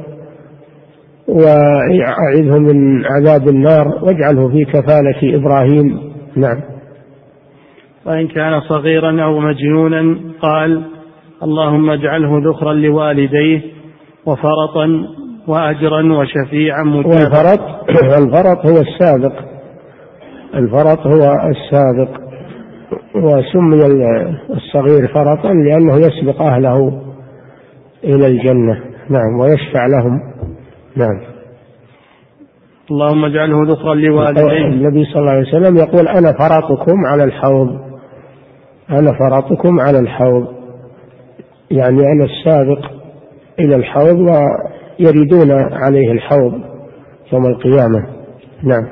وأعذه من عذاب النار واجعله في كفالة إبراهيم. نعم. وإن كان صغيرا أو مجنونا قال اللهم اجعله ذخرا لوالديه وفرطا وأجرا وشفيعا مجابا. والفرط هو السابق، الفرط هو السابق، وسمي الصغير فرطا لأنه يسبق أهله إلى الجنة. نعم. ويشفع لهم. نعم. اللهم اجعله ذخرا لوالديه. النبي صلى الله عليه وسلم يقول أنا فرطكم على الحوض، أنا فرطكم على الحوض، يعني أنا السابق إلى الحوض ويريدون عليه الحوض يوم القيامة. نعم.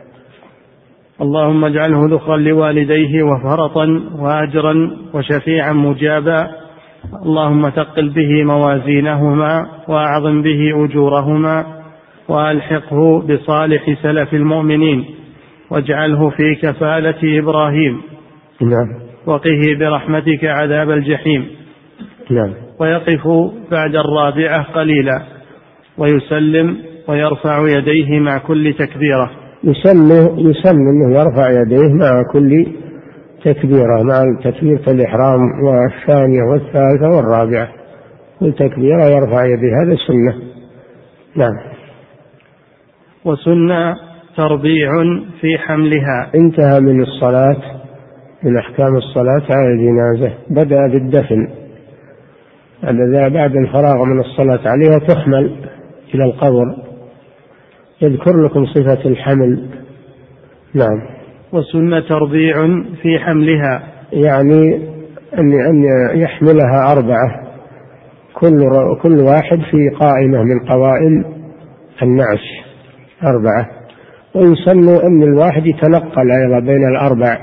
اللهم اجعله ذخرا لوالديه وفرطا وأجرا وشفيعا مجابا، اللهم ثقل به موازينهما وأعظم به أجورهما وألحقه بصالح سلف المؤمنين واجعله في كفالة إبراهيم. نعم. وقه برحمتك عذاب الجحيم. نعم. ويقف بعد الرابعة قليلا ويسلم ويرفع يديه مع كل تكبيرة. يسمى أنه يرفع يديه مع كل تكبيرة، مع تكبيرة الإحرام والثانية والثالثة والرابعة، كل تكبيرة يرفع يديه، هذا السنة. نعم. وسنة تربيع في حملها. انتهى من الصلاة، من أحكام الصلاة على الجنازة. بدأ بالدفن، الذي بعد الفراغ من الصلاة عليها تحمل إلى القبر. يذكر لكم صفة الحمل. نعم. وسن تربيع في حملها، يعني أن يحملها 4، كل واحد في قائمة من قوائم النعش 4. ويسن أن الواحد يتنقل أيضا بين ال4،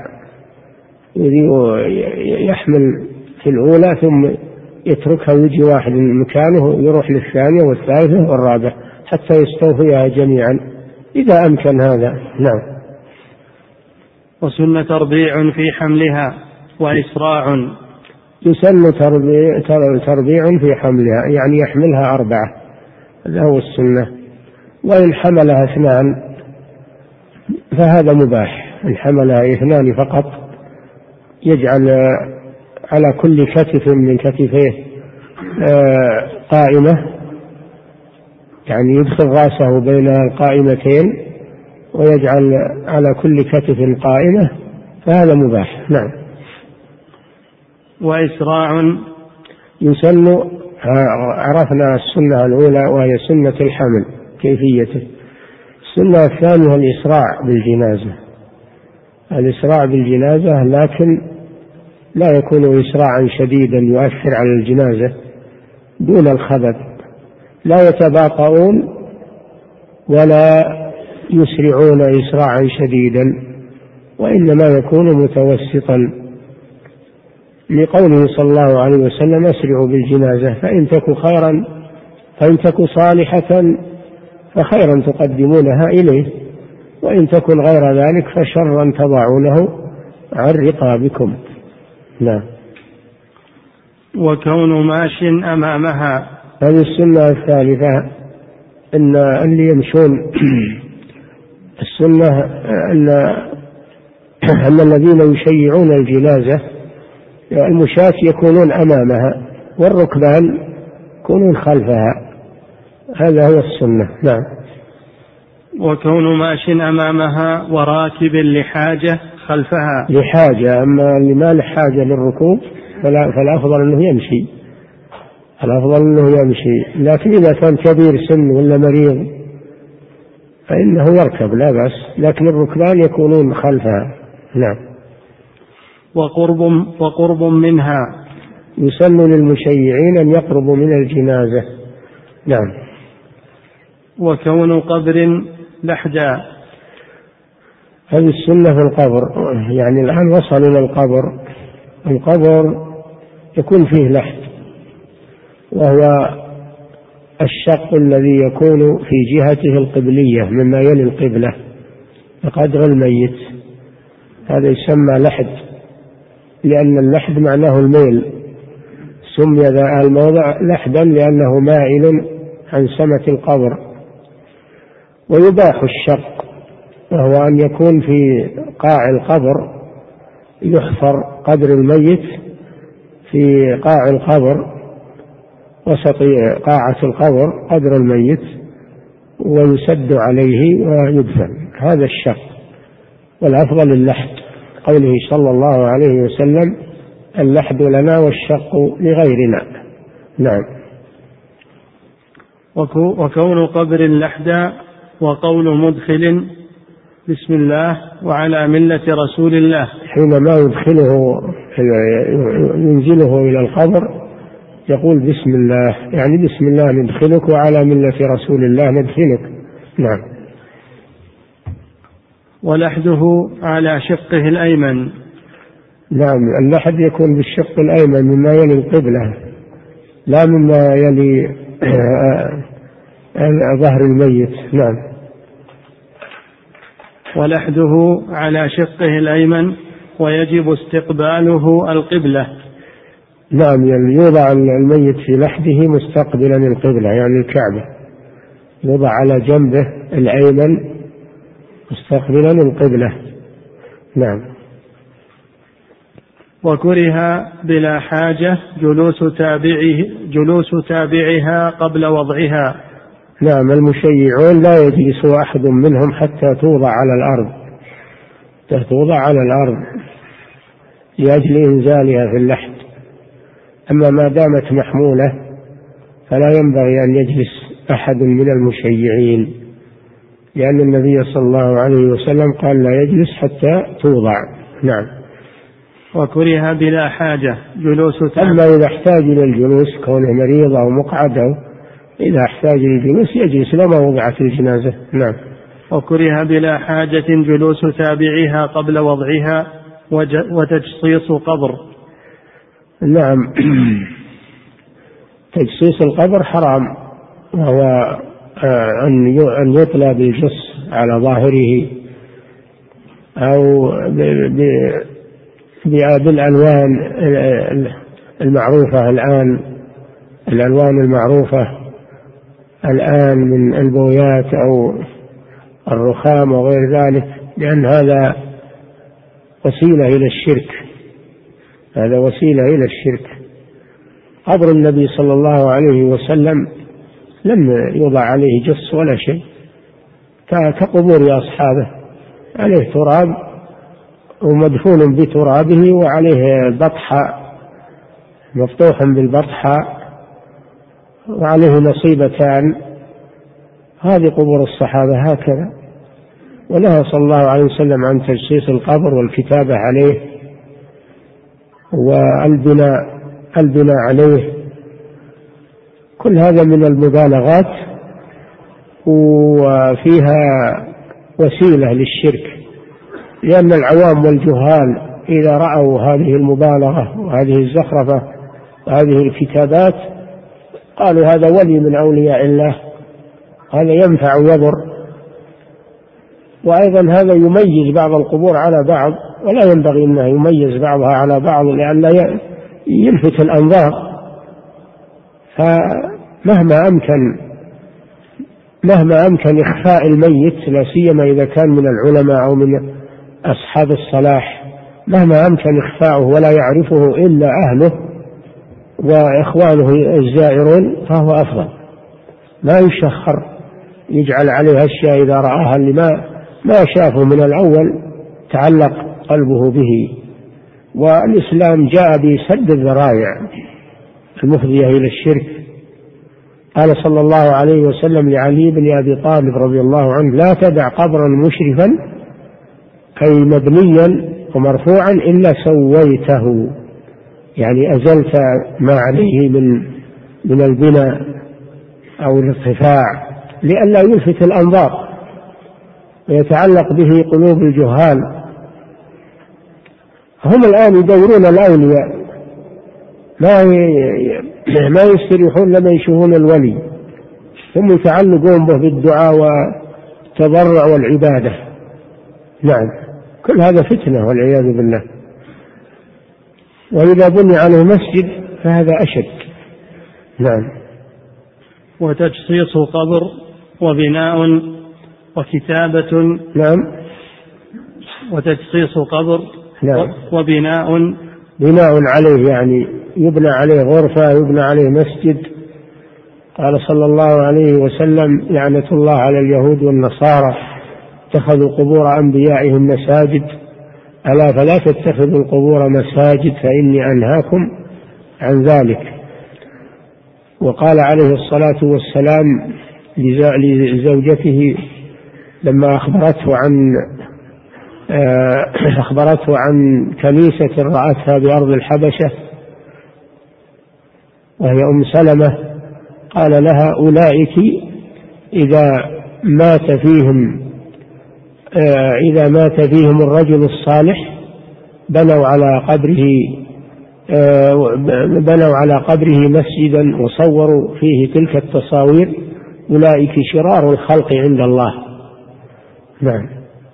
يحمل في الأولى ثم يتركها ويجي واحد من مكانه يروح للثانية والثالثة والرابعة حتى يستوفيها جميعا إذا أمكن هذا. نعم. وسن تربيع في حملها وإسراع. يسن تربيع في حملها، يعني يحملها 4، هذا هو السنة. وإن حملها 2 فهذا مباح. إن حملها 2 فقط يجعل على كل كتف من كتفيه قائمة، يعني يدخل رأسه بين القائمتين ويجعل على كل كتف قائمة، فهذا مباح. نعم. وإسراع. يسن، عرفنا السنة الأولى وهي سنة الحمل كيفيته. السنة الثانية الإسراع بالجنازة. الإسراع بالجنازة، لكن لا يكون إسراعا شديدا يؤثر على الجنازة، دون الخبث. لا يتباطؤون ولا يسرعون إسراعا شديدا، وإنما يكون متوسطا، لقوله صلى الله عليه وسلم: أسرعوا بالجنازة فإن تك صالحة فخيرا تقدمونها إليه، وإن تكن غير ذلك فشرا تضعونه عن رقابكم. نعم. وكون ماش أمامها. هذه السنة الثالثة، أن اللي يمشون السنة أن الذين يشيعون الجنازة المشاة يكونون أمامها والركبان يكونون خلفها، هذا هو السنة. نعم. وكون ماش أمامها وراكب لحاجة خلفها. لحاجة، أما اللي ما له حاجة للركوب فالأفضل أنه يمشي، لكن إذا كان كبير سن ولا مريض فإنه يركب لا بأس، لكن الركبان يكونون خلفها. نعم. وقرب منها. يسن للمشيعين أن يقربوا من الجنازة. نعم. وكون قبر لحدا. هذه السنة في القبر، يعني الآن وصل إلى القبر يكون فيه لحد، وهو الشق الذي يكون في جهته القبلية مما يلي القبلة بقدر الميت، هذا يسمى لحد، لأن اللحد معناه الميل. سمي ذا الموضع لحدا لأنه مائل عن سمة القبر. ويباح الشق، وهو أن يكون في قاع القبر، يحفر قدر الميت في قاع القبر، وسط قاعة القبر قدر الميت، ويسد عليه ويدفن، هذا الشق. والأفضل اللحد، قوله صلى الله عليه وسلم: اللحد لنا والشق لغيرنا. نعم. وكون قبر اللحد. وقول مدخل: بسم الله وعلى ملة رسول الله. حينما ينزله إلى القبر يقول: بسم الله، يعني بسم الله ندخلك، وعلى ملة رسول الله ندفنك. نعم. ولحده على شقه الأيمن. نعم. اللحد يكون بالشق الأيمن مما يلي القبلة، لا مما يلي ظهر الميت. نعم. ولحده على شقه الأيمن، ويجب استقباله القبلة. نعم. يوضع الميت في لحده مستقبلا القبلة، يعني الكعبة، يوضع على جنبه الأيمن مستقبلا القبلة. نعم. وكره بلا حاجة جلوس تابعها قبل وضعها. نعم المشيعون لا يجلس أحد منهم حتى توضع على الأرض، توضع على الأرض لأجل إنزالها في اللحد. أما ما دامت محمولة فلا ينبغي أن يجلس أحد من المشيعين، لأن النبي صلى الله عليه وسلم قال لا يجلس حتى توضع. نعم. وكره بلا حاجة جلوس أما إذا احتاج إلى الجلوس كونه مريض أو مقعد أو إذا احتاج للجلوس يجلس لما وضعت الجنازة. نعم. وكره بلا حاجة جلوس تابعها قبل وضعها وتجصيص قبر. نعم. تجصيص القبر حرام، وهو أن يطلى بالجص على ظاهره أو بالألوان المعروفة الآن، الألوان المعروفة الآن من البويات أو الرخام وغير ذلك، لأن هذا وسيلة إلى الشرك، هذا وسيلة إلى الشرك. قبر النبي صلى الله عليه وسلم لم يوضع عليه جص ولا شيء كقبور أصحابه، عليه تراب ومدفون بترابه وعليه بطحة مفتوح بالبطحة وعليه نصيبتان، هذه قبور الصحابة هكذا. ونهى صلى الله عليه وسلم عن تجصيص القبر والكتابة عليه والبناء عليه، كل هذا من المبالغات وفيها وسيلة للشرك، لأن العوام والجهال إذا رأوا هذه المبالغة وهذه الزخرفة وهذه الكتابات قالوا هذا ولي من أولياء الله، هذا ينفع ويضر. وأيضا هذا يميز بعض القبور على بعض، ولا ينبغي أنه يميز بعضها على بعض لئلا يلفت الأنظار. فمهما أمكن إخفاء الميت، لا سيما إذا كان من العلماء أو من أصحاب الصلاح، مهما أمكن إخفاؤه ولا يعرفه إلا أهله وإخوانه الزائرون فهو أفضل. ما يشخر يجعل عليه أشياء إذا رآها اللي ما شافه من الأول تعلق قلبه به. والإسلام جاء بسد الذرائع المفضية إلى الشرك. قال صلى الله عليه وسلم لعلي بن أبي طالب رضي الله عنه: لا تدع قبرا مشرفا أي مبنيا ومرفوعا إلا سويته، يعني أزلت ما عليه من البناء أو الارتفاع لئلا يلفت الأنظار ويتعلق به قلوب الجهال. هم الآن يدورون الأولياء، ما يستريحون لما يشوفون الولي، ثم يتعلقون به بالدعاء والتضرع والعبادة. نعم، كل هذا فتنة والعياذ بالله. وإذا بني عليه مسجد فهذا أشد. نعم. وتجصيص قبر وبناء وكتابة. نعم. وتجصيص قبر. نعم. بناء عليه، يعني يبنى عليه غرفة، يبنى عليه مسجد. قال صلى الله عليه وسلم: لعنة الله على اليهود والنصارى اتخذوا قبور أنبيائهم مساجد، ألا فلا تتخذوا القبور مساجد فإني أنهاكم عن ذلك. وقال عليه الصلاة والسلام لزوجته لما أخبرته عن كنيسة رأتها بأرض الحبشة وهي أم سلمة، قال لها: أولئك إذا مات فيهم الرجل الصالح بنوا على قبره مسجدا وصوروا فيه تلك التصاوير، أولئك شرار الخلق عند الله. نعم.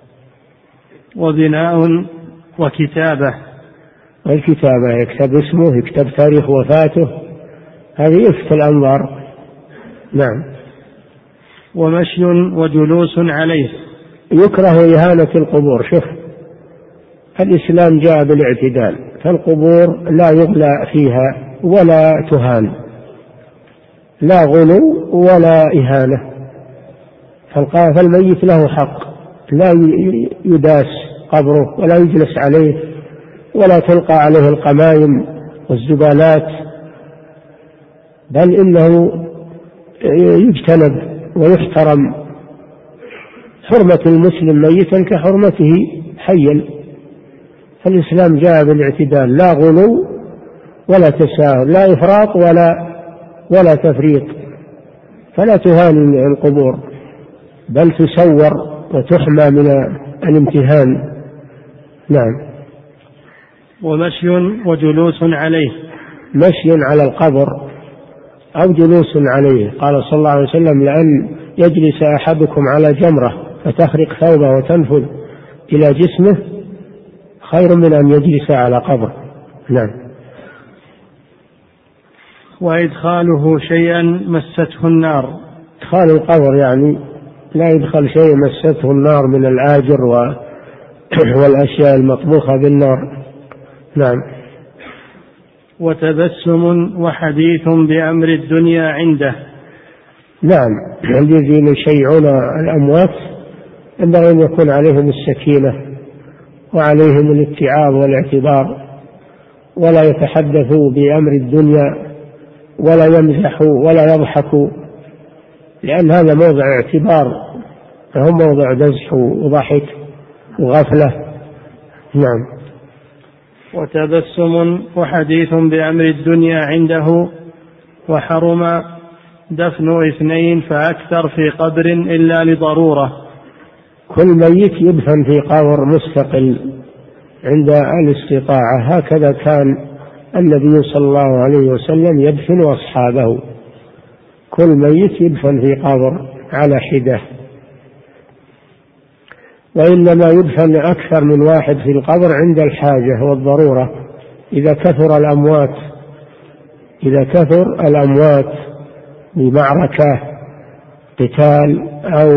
وبناء وكتابة. والكتابة يكتب اسمه، يكتب تاريخ وفاته، هذه يلفت الأنظار. نعم. ومشي وجلوس عليه. يكره إهانة القبور. شوف، الإسلام جاء بالاعتدال، فالقبور لا يغلى فيها ولا تهان، لا غلو ولا إهانة. فالميت له حق، لا يداس قبره ولا يجلس عليه ولا تلقى عليه القمايم والزبالات، بل إنه يجتنب ويحترم. حرمة المسلم ميتا كحرمته حيا. فالإسلام جاء بالاعتدال، لا غلو ولا تساهل، لا إفراط ولا تفريط. فلا تهان القبور بل تسور وتحمى من الامتهان. نعم. ومشي وجلوس عليه. مشي على القبر أو جلوس عليه. قال صلى الله عليه وسلم: لأن يجلس أحدكم على جمرة فتخرق ثوبه وتنفذ إلى جسمه خير من أن يجلس على قبر. نعم. وإدخاله شيئا مسته النار. إدخال القبر يعني لا يدخل شيء مسته النار من الآجر والأشياء المطبوخة بالنار. نعم. وتبسم وحديث بأمر الدنيا عنده. نعم. الذين يشيعون الأموات ينبغي أن يكون عليهم السكينة وعليهم الاتعاظ والاعتبار، ولا يتحدثوا بأمر الدنيا ولا يمزحوا ولا يضحكوا، لأن هذا موضع اعتبار، فهم موضع مزح وضحك وغفلة. نعم. وتبسم وحديث بأمر الدنيا عنده. وحرم دفن 2 فأكثر في قبر إلا لضرورة. كل ميت يدفن في قبر مستقل عند الاستطاعة. هكذا كان النبي صلى الله عليه وسلم يدفن أصحابه. كل ميت يدفن في قبر على حدة، وإنما يدفن أكثر من واحد في القبر عند الحاجة والضرورة. إذا كثر الأموات بمعركة قتال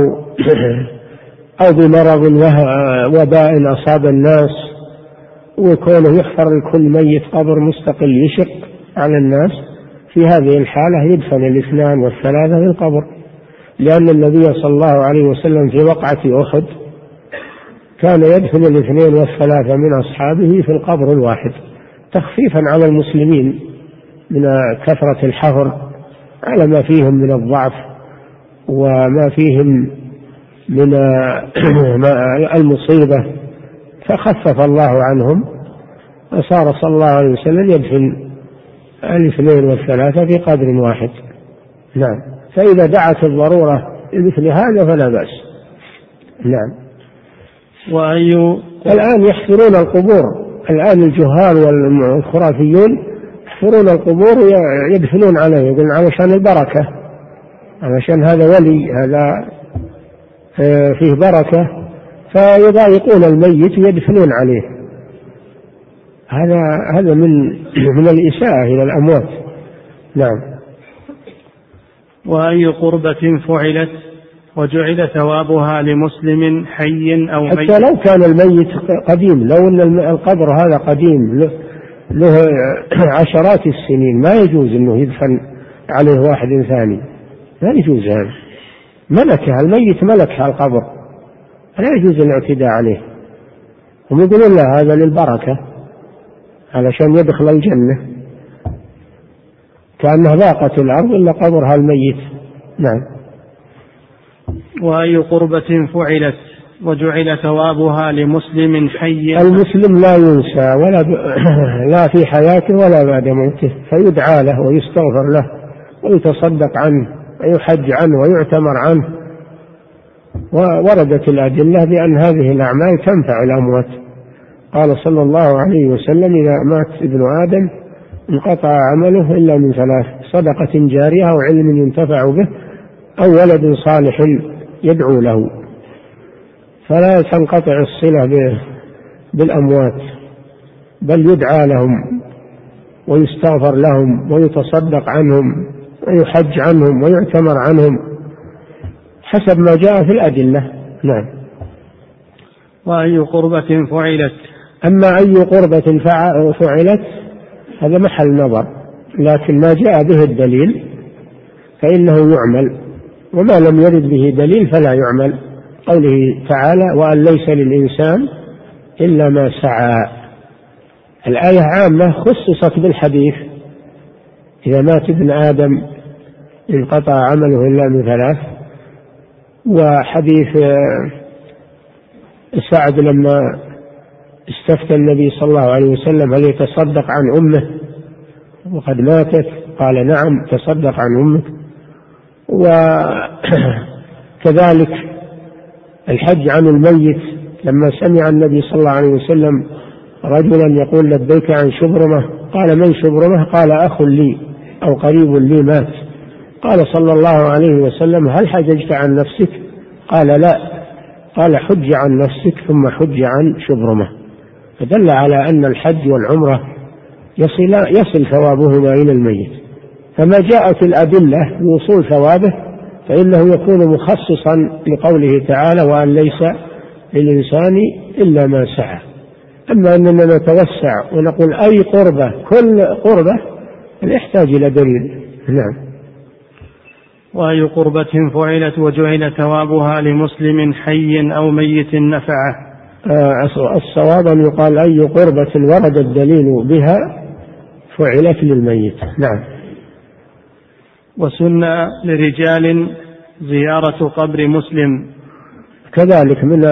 أو بمرض وباء أصاب الناس، وكونه يحفر لكل ميت قبر مستقل يشق على الناس، في هذه الحالة يدفن 2 و3 في القبر. لأن النبي صلى الله عليه وسلم في وقعة أحد كان يدفن 2 و3 من أصحابه في القبر الواحد، تخفيفا على المسلمين من كثرة الحفر، على ما فيهم من الضعف وما فيهم من المصيبة، فخفف الله عنهم، وصار صلى الله عليه وسلم يدفن 2 و3 في قبر واحد. نعم. فإذا دعت الضرورة مثل هذا فلا بأس. نعم. الآن يحفرون القبور، الآن الجهال والخرافيون يحفرون القبور ويدفنون عليه، يقولون علشان البركة، علشان هذا ولي، هذا فيه بركة، فيضايقون الميت ويدفنون عليه. هذا من الإساءة إلى الأموات. نعم. وأي قربة فعلت وجعل ثوابها لمسلم حي أو ميت. حتى لو كان الميت قديم، لو أن القبر هذا قديم له عشرات السنين، ما يجوز أنه يدفن عليه واحد ثاني، لا يجوز هذا. ملكها الميت، ملكها القبر، لا يجوز الاعتداء عليه. هم يقولون لا، هذا للبركة علشان يدخل الجنة، كأنها ضاقت الأرض إلا قبرها الميت. نعم. وأي قربة فعلت وجعل ثوابها لمسلم حي. المسلم لا ينسى لا في حياته ولا بعد موته، فيدعى له ويستغفر له ويتصدق عنه ويحج عنه ويعتمر عنه. ووردت الأدلة بأن هذه الأعمال تنفع الأموات. قال صلى الله عليه وسلم: إذا مات ابن آدم انقطع عمله إلا من 3: صدقة جارية أو علم ينتفع به أو ولد صالح يدعو له. فلا تنقطع الصلة بالأموات، بل يدعى لهم ويستغفر لهم ويتصدق عنهم ويحج عنهم ويعتمر عنهم حسب ما جاء في الأدلة. نعم. وأي قربة فعلت. أما أي قربة فعلت هذا محل نظر، لكن ما جاء به الدليل فإنه يعمل، وما لم يرد به دليل فلا يعمل. قوله تعالى: وأن ليس للإنسان إلا ما سعى. الآية عامة خصصت بالحديث: إذا مات ابن آدم انقطع عمله إلا من ثلاث. وحديث سعد لما استفتى النبي صلى الله عليه وسلم هل يتصدق عن أمه وقد ماتت، قال: نعم، تصدق عن أمك. وكذلك الحج عن الميت، لما سمع النبي صلى الله عليه وسلم رجلا يقول: لبيك عن شبرمة، قال: من شبرمة؟ قال: أخ لي أو قريب لي مات. قال صلى الله عليه وسلم: هل حججت عن نفسك؟ قال: لا. قال: حج عن نفسك ثم حج عن شبرمة. فدل على أن الحج والعمرة يصل ثوابهما إلى الميت، فما جاءت الأدلة بوصول ثوابه فإنه يكون مخصصا لقوله تعالى: وأن ليس للإنسان إلا ما سعى. أما أننا نتوسع ونقول أي قربة، كل قربة، يحتاج إلى دليل. نعم. وأي قربة فعلت وجعل ثوابها لمسلم حي أو ميت نفعه. الصواب أن يقال أي قربة ورد الدليل بها فعلت للميت. نعم. وسن لرجال زيارة قبر مسلم، كذلك من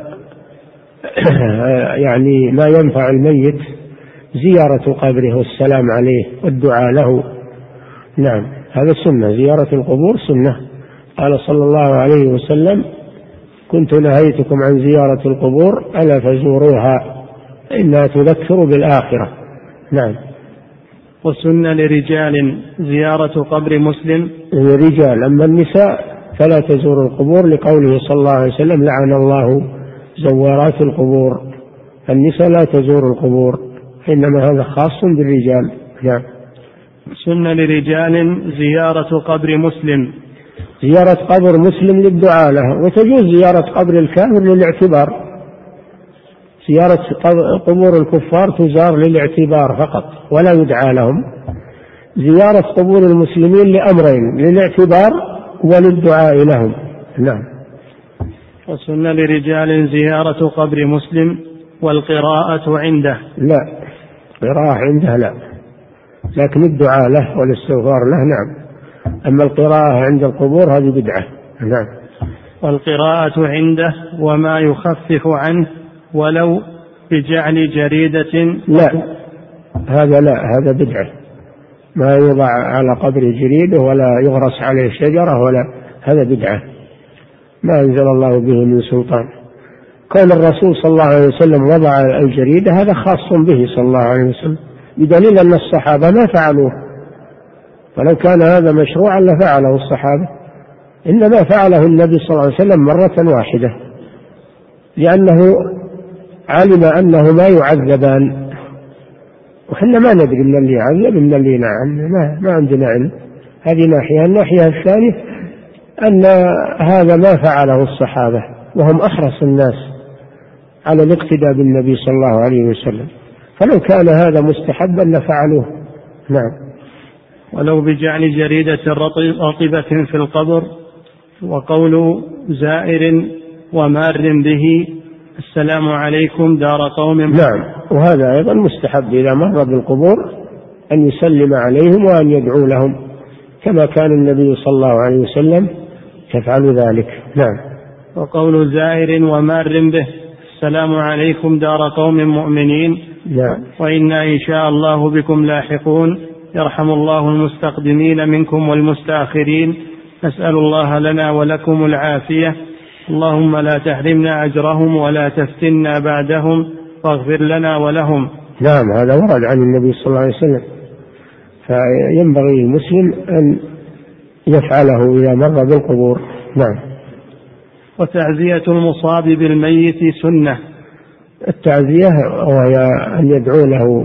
يعني ما ينفع الميت زيارة قبره والسلام عليه والدعاء له. نعم، هذا سنة، زيارة القبور سنة. قال صلى الله عليه وسلم: كنت نهيتكم عن زيارة القبور ألا فزوروها إنها تذكر بالآخرة. نعم. وسن لرجال زيارة قبر مسلم، الرجال. أما النساء فلا تزور القبور، لقوله صلى الله عليه وسلم: لعن الله زوارات القبور. النساء لا تزور القبور، إنما هذا خاص بالرجال. نعم. سن لرجال زيارة قبر مسلم، زيارة قبر مسلم للدعاء له، وتجوز زيارة قبر الكافر للاعتبار. زيارة قبور الكفار تزار للاعتبار فقط ولا يدعى لهم. زيارة قبور المسلمين لأمرين: للاعتبار وللدعاء لهم. نعم. وسن لرجال زيارة قبر مسلم والقراءة عنده. لا، قراءة عنده لا، لكن الدعاء له والاستغفار له. نعم. أما القراءة عند القبور هذه بدعة. نعم. والقراءة عنده وما يخفف عنه ولو بجعل جريدة. لا، هذا لا، هذا بدعة. ما يوضع على قبر جريدة ولا يغرس عليه شجرة ولا، هذا بدعة ما أنزل الله به من سلطان. كون الرسول صلى الله عليه وسلم وضع الجريدة هذا خاص به صلى الله عليه وسلم، بدليل أن الصحابة ما فعلوه، ولو كان هذا مشروعا لفعله الصحابة، إنما فعله النبي صلى الله عليه وسلم مرة واحدة لأنه علم أنه ما يعذبان، وحنا ما ندري من اللي يعذب من اللي ينعم، ما عندنا علم. هذه ناحية. الناحية الثانية أن هذا ما فعله الصحابة، وهم أحرص الناس على الاقتداء بالنبي صلى الله عليه وسلم، فلو كان هذا مستحبا لفعلوه. نعم. ولو بجعل جريدة رطبة في القبر. وقول زائر ومار به: السلام عليكم دار قوم. نعم، وهذا أيضا مستحب إذا مر بالقبور أن يسلم عليهم وأن يدعو لهم، كما كان النبي صلى الله عليه وسلم يفعل ذلك. نعم. وقول زائر ومار به: السلام عليكم دار قوم مؤمنين. نعم. وإنا إن شاء الله بكم لاحقون، يرحم الله المستقدمين منكم والمستأخرين، نسأل الله لنا ولكم العافية، اللهم لا تحرمنا أجرهم ولا تفتنا بعدهم، واغفر لنا ولهم. نعم، هذا ورد عن النبي صلى الله عليه وسلم، فينبغي المسلم أن يفعله إذا مر بالقبور. نعم. وتعزية المصاب بالميت سنة. التعزية وهي أن يدعو له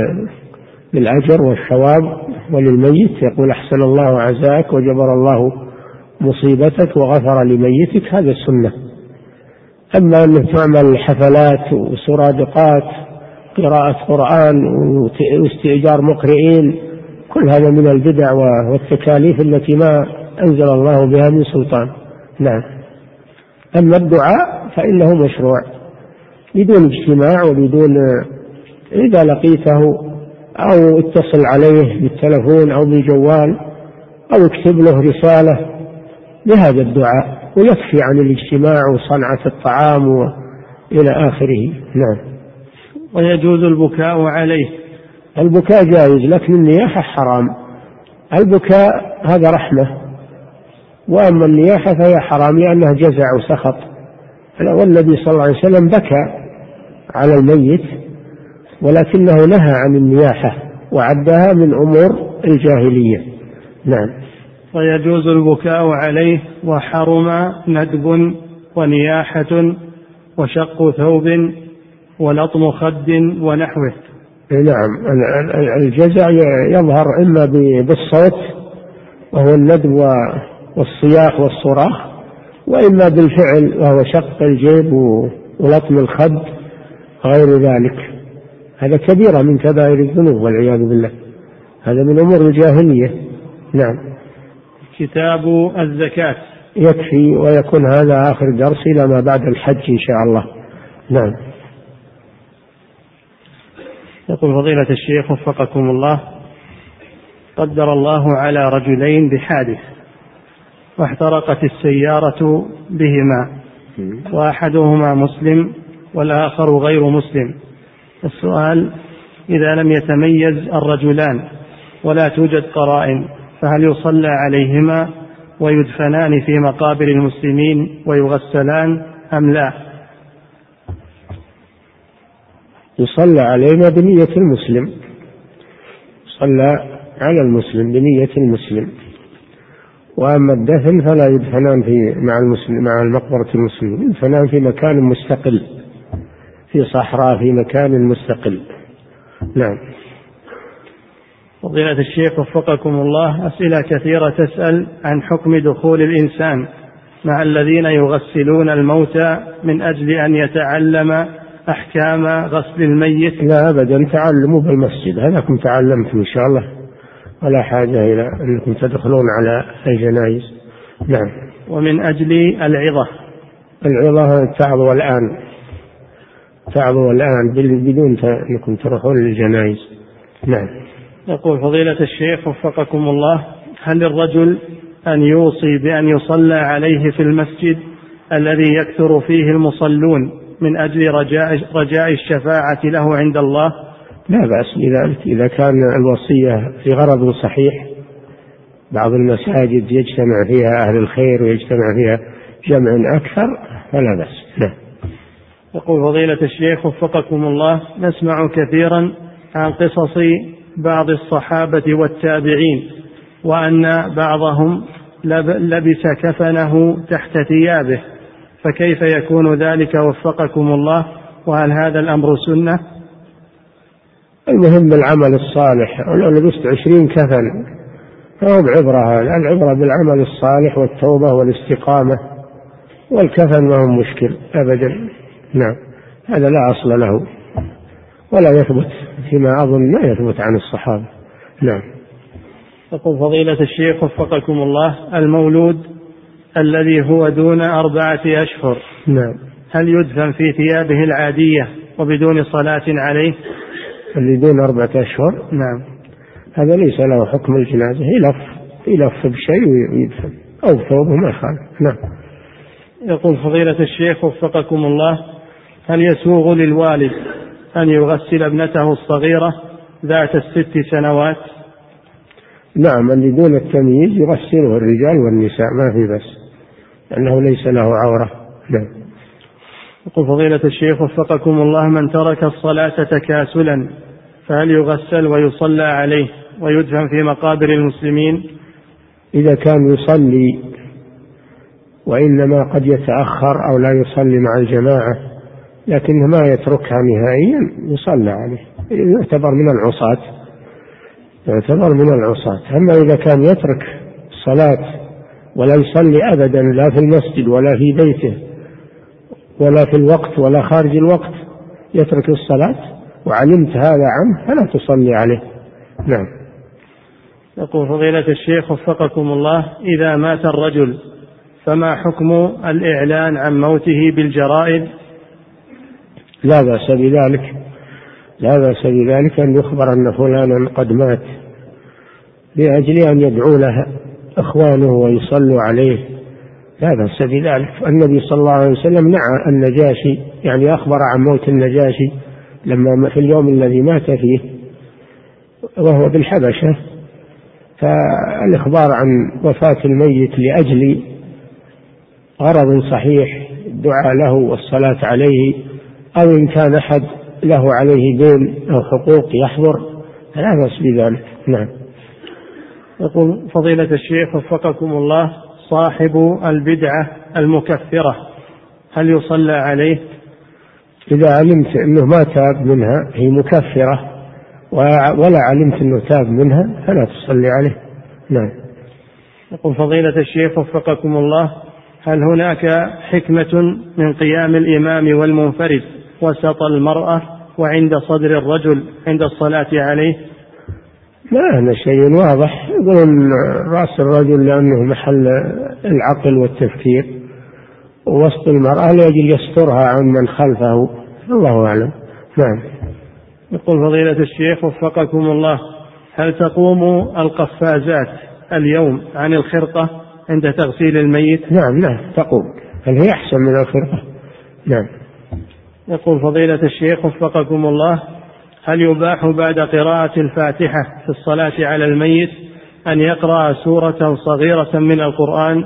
بالأجر والثواب، وللميت يقول: أحسن الله عزاك وجبر الله مصيبتك وغفر لميتك، هذا السنة. أما أن تعمل حفلات وسرادقات، قراءة قرآن واستئجار مقرئين، كل هذا من البدع والتكاليف التي ما أنزل الله بها من سلطان. نعم. أما الدعاء فإنه مشروع بدون اجتماع وبدون، إذا لقيته أو اتصل عليه بالتلفون أو بالجوال أو اكتب له رسالة بهذا الدعاء، ويكفي عن الاجتماع وصنعة الطعام إلى آخره. نعم. ويجوز البكاء عليه. البكاء جائز، لكن النياحة حرام. البكاء هذا رحمة، وأما النياحة فهي حرام لأنها جزع وسخط. والنبي صلى الله عليه وسلم بكى على الميت، ولكنه نهى عن النياحة وعدها من أمور الجاهلية. نعم. ويجوز البكاء عليه، وحرم ندب ونياحة وشق ثوب ولطم خد ونحوه. نعم. الجزع يظهر إما بالصوت وهو الندب والصياح والصراخ، وإما بالفعل وهو شق الجيب ولطم الخد غير ذلك. هذا كبيرة من كبائر الذنوب والعياذ بالله، هذا من أمور الجاهلية. نعم. كتاب الزكاة. يكفي، ويكون هذا آخر درس إلى ما بعد الحج إن شاء الله. نعم. يقول فضيلة الشيخ وفقكم الله: قدر الله على رجلين بحادث واحترقت السيارة بهما، وأحدهما مسلم والآخر غير مسلم. السؤال: إذا لم يتميز الرجلان ولا توجد قرائن، فهل يصلى عليهما ويدفنان في مقابر المسلمين ويغسلان أم لا؟ يصلى عليهما بنية المسلم، صلى على المسلم بنية المسلم. وأما الدفن فلا يدفنان مع المقبرة المسلمين، يدفنان في مكان مستقل، في صحراء، في مكان مستقل. نعم. فضيلة الشيخ وفقكم الله، أسئلة كثيرة تسأل عن حكم دخول الإنسان مع الذين يغسلون الموتى من أجل أن يتعلم أحكام غسل الميت. لا أبدا، تعلموا بالمسجد، هذاكم تعلمتم إن شاء الله، ولا حاجة إلى أنكم تدخلون على الجنائز. نعم. ومن أجل العظة تعظوا الآن بدون أنكم تروحون للجنائز. نعم. يقول فضيلة الشيخ وفقكم الله: هل للرجل أن يوصي بأن يصلى عليه في المسجد الذي يكثر فيه المصلون من أجل رجاء الشفاعة له عند الله؟ لا بأس بذلك إذا كان الوصية في غرض صحيح. بعض المساجد يجتمع فيها أهل الخير ويجتمع فيها جمع أكثر، فلا بأس. لا. يقول فضيلة الشيخ وفقكم الله: نسمع كثيرا عن قصص بعض الصحابة والتابعين، وأن بعضهم لبس كفنه تحت ثيابه، فكيف يكون ذلك وفقكم الله؟ وهل هذا الأمر سنة؟ المهم بالعمل الصالح، ولو لبست 20 كفن فهو بعبرة. العبرة بالعمل الصالح والتوبة والاستقامة، والكفن ما هو مشكل أبدا. نعم. هذا لا أصل له ولا يثبت، فيما أظن ما يثبت عن الصحابة. نعم. يقول فضيلة الشيخ وفقكم الله: المولود الذي هو دون 4 أشهر، نعم، هل يدفن في ثيابه العادية وبدون صلاة عليه؟ اللي دون 4 أشهر، نعم، هذا ليس له حكم الجنازة، يلف بشيء ويدفن، أو ثوبه ما يخالف. نعم. يقول فضيلة الشيخ وفقكم الله: هل يسوغ للوالد أن يغسل ابنته الصغيرة ذات 6 سنوات؟ نعم، اللي دون التمييز يغسله الرجال والنساء، ما في بس، لأنه ليس له عورة. نعم. يقول فضيلة الشيخ وفقكم الله: من ترك الصلاة تكاسلا فهل يغسل ويصلى عليه ويدفن في مقابر المسلمين؟ إذا كان يصلي وإنما قد يتأخر أو لا يصلي مع الجماعة لكنه ما يتركها نهائيا يصلى عليه، يعتبر من العصاة. أما إذا كان يترك الصلاة ولا يصلي أبدا، لا في المسجد ولا في بيته ولا في الوقت ولا خارج الوقت، يترك الصلاة وعلمت هذا عنه فلا تصلي عليه. نعم. يقول فضيلة الشيخ وفقكم الله: إذا مات الرجل فما حكم الإعلان عن موته بالجرائد؟ لا بأس بذلك، لا بأس بذلك أن يخبر أن فلانا قد مات لأجل أن يدعو له إخوانه ويصلوا عليه، لا بأس بذلك. النبي صلى الله عليه وسلم نعى النجاشي، يعني أخبر عن موت النجاشي لما في اليوم الذي مات فيه وهو بالحبشة، فالإخبار عن وفاة الميت لأجل غرض صحيح، الدعاء له والصلاة عليه، أو إن كان أحد له عليه دين أو حقوق يحضر، لا بأس بذلك. نعم. يقول فضيلة الشيخ وفقكم الله: صاحب البدعة المكفرة هل يصلى عليه؟ إذا علمت أنه ما تاب منها، هي مكفرة، ولا علمت أنه تاب منها فلا تصلي عليه. نعم. يقول فضيلة الشيخ وفقكم الله: هل هناك حكمة من قيام الإمام والمنفرد وسط المرأة وعند صدر الرجل عند الصلاة عليه؟ ما هذا شيء واضح، يقولون رأس الرجل لأنه محل العقل والتفكير، ووسط المرأة لأجل يسترها عن من خلفه، الله أعلم. نعم. يقول فضيلة الشيخ وفقكم الله: هل تقوم القفازات اليوم عن الخرقة عند تغسيل الميت؟ نعم، لا تقوم، بل هي أحسن من الخرقة. نعم. يقول فضيلة الشيخ وفقكم الله: هل يباح بعد قراءة الفاتحة في الصلاة على الميت أن يقرأ سورة صغيرة من القرآن؟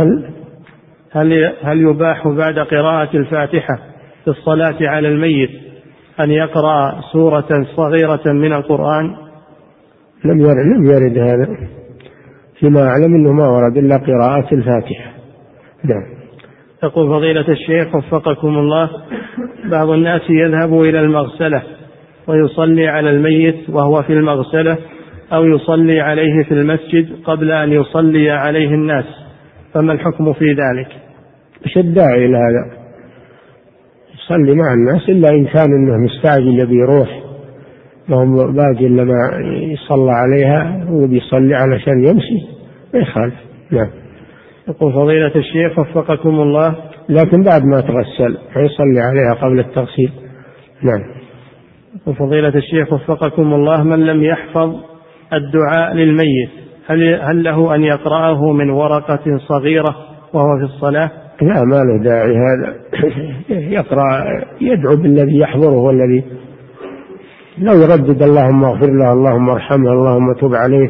هل يباح بعد قراءة الفاتحة في الصلاة على الميت أن يقرأ سورة صغيرة من القرآن؟ لم يرد هذا، فيما أعلم أنه ما ورد إلا قراءة الفاتحة. نعم. يقول فضيلة الشيخ وفقكم الله: بعض الناس يذهب إلى المغسلة ويصلي على الميت وهو في المغسلة، أو يصلي عليه في المسجد قبل أن يصلي عليه الناس، فما الحكم في ذلك؟ إيش الداعي إلى هذا؟ يصلي مع الناس إلا إن كان إنه مستعجل يبي يروح، ما هو باقي لما يصلى عليها وبيصلي علشان يمشي، ما يخالف. نعم. يقول فضيلة الشيخ وفقكم الله: لكن بعد ما تغسل فيصلي عليها قبل التغسيل. نعم. يقول فضيلة الشيخ وفقكم الله: من لم يحفظ الدعاء للميت هل له أن يقرأه من ورقة صغيرة وهو في الصلاة؟ لا، ما له داعي هذا. يقرأ، يدعو بالذي يحضره، والذي لو يردد اللهم اغفر له، اللهم ارحمه، اللهم تب عليه،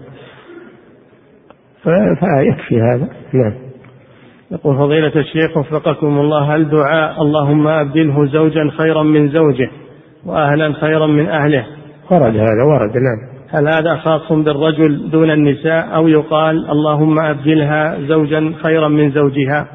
فيكفي هذا. نعم. يقول فضيلة الشيخ وفقكم الله: هل دعاء اللهم أبدله زوجا خيرا من زوجه وأهلا خيرا من أهله ورد هذا؟ ورد. نعم. هل هذا خاص بالرجل دون النساء، أو يقال اللهم أبدلها زوجا خيرا من زوجها؟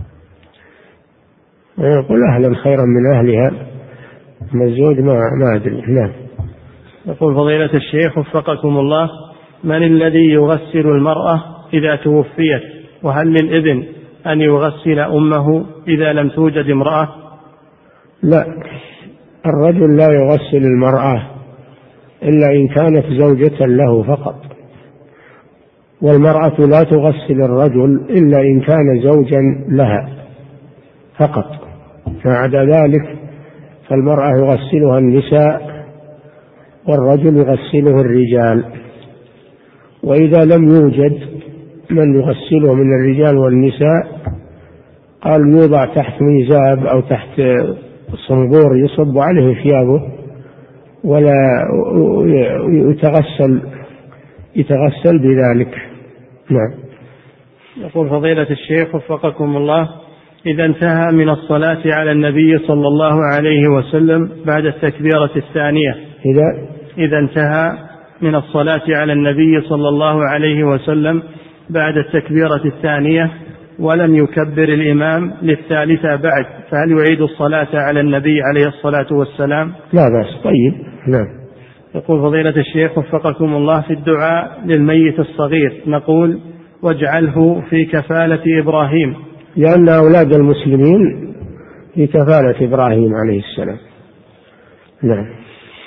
يقول أهلا خيرا من أهلها، من الزوج ما أدري. نعم. يقول فضيلة الشيخ وفقكم الله: من الذي يغسل المرأة إذا توفيت، وهل للإذن أن يغسل أمه إذا لم توجد امرأة؟ لا، الرجل لا يغسل المرأة إلا إن كانت زوجة له فقط، والمرأة لا تغسل الرجل إلا إن كان زوجا لها فقط، فعدا ذلك فالمرأة يغسلها النساء والرجل يغسله الرجال. وإذا لم يوجد من يغسله من الرجال والنساء، قال يوضع تحت ميزاب أو تحت صنبور يصب عليه ثيابه، ولا يتغسل بذلك. نعم. يقول فضيلة الشيخ وفقكم الله: إذا انتهى من الصلاة على النبي صلى الله عليه وسلم بعد التكبيرة الثانية، إذا انتهى من الصلاة على النبي صلى الله عليه وسلم بعد التكبيرة الثانية ولم يكبر الإمام للثالثة بعد، فهل يعيد الصلاة على النبي عليه الصلاة والسلام؟ لا بأس. طيب. نعم. يقول فضيلة الشيخ وفقكم الله: في الدعاء للميت الصغير نقول واجعله في كفالة إبراهيم، لأن أولاد المسلمين في كفالة إبراهيم عليه السلام. نعم.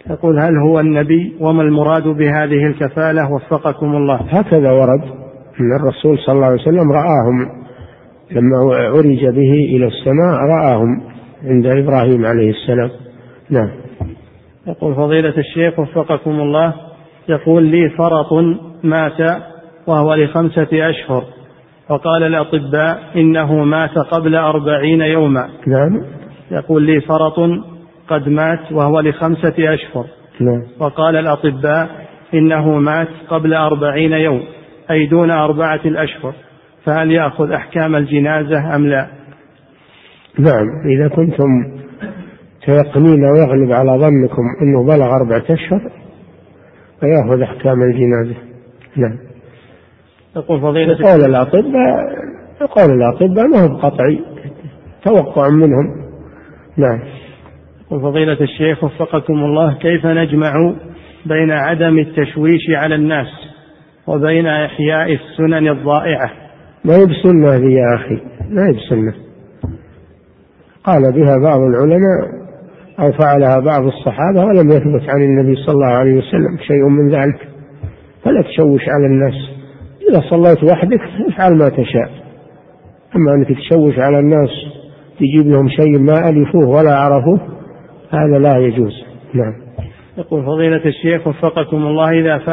يقول هل هو النبي وما المراد بهذه الكفالة وفقكم الله؟ هكذا ورد أن الرسول صلى الله عليه وسلم رآهم لما عرج به إلى السماء، رآهم عند إبراهيم عليه السلام. نعم. يقول فضيلة الشيخ وفقكم الله، يقول لي فرط مات وهو ل5 أشهر، وقال الأطباء إنه مات قبل 40 يوما. نعم. يقول لي فرط قد مات وهو ل5 أشهر. نعم. وقال الأطباء إنه مات قبل 40 يوم، أي دون 4 أشهر، فهل يأخذ أحكام الجنازة أم لا؟ نعم، إذا كنتم تيقنين ويغلب على ظنكم أنه بلغ 4 أشهر فيأخذ أحكام الجنازة. نعم. يقول فضيلة قول الأطباء ما هو قطعي، توقع منهم. نعم. يقول فضيلة الشيخ وفقكم الله، كيف نجمع بين عدم التشويش على الناس وبين إحياء السنن الضائعة؟ ما هي بسنة هذه يا أخي، ما هي بسنة. قال بها بعض العلماء أو فعلها بعض الصحابة ولم يثبت عن النبي صلى الله عليه وسلم شيء من ذلك، فلا تشوش على الناس. إذا صليت وحدك افعل ما تشاء، أما أنك تشوش على الناس تجيب لهم شيء ما ألفوه ولا عرفوه، هذا لا يجوز. نعم. يقول فضيلة الشيخ وفقكم الله،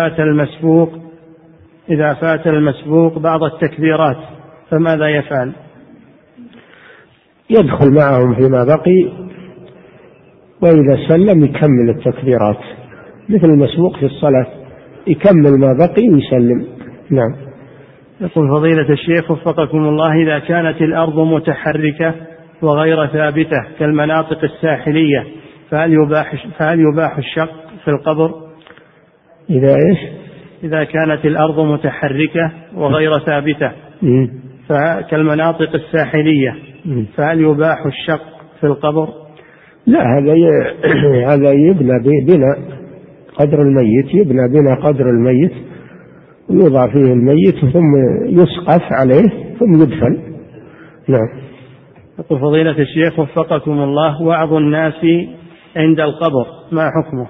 إذا فات المسبوق بعض التكبيرات فماذا يفعل؟ يدخل معهم فيما بقي، وإذا سلم يكمل التكبيرات مثل المسبوق في الصلاة، يكمل ما بقي ويسلم. نعم. يقول فضيلة الشيخ وفقكم الله، إذا كانت الأرض متحركة وغير ثابتة كالمناطق الساحلية فهل يباح الشق في القبر؟ إذا كانت الأرض متحركة وغير ثابتة كالمناطق الساحلية فهل يباح الشق في القبر؟ لا، هذا يبنى بنا قدر الميت، يبنى بنا قدر الميت ويوضع فيه الميت ثم يسقف عليه ثم يدفن. نعم. يقول فضيلة الشيخ وفقكم الله، وعظ الناس عند القبر ما حكمه؟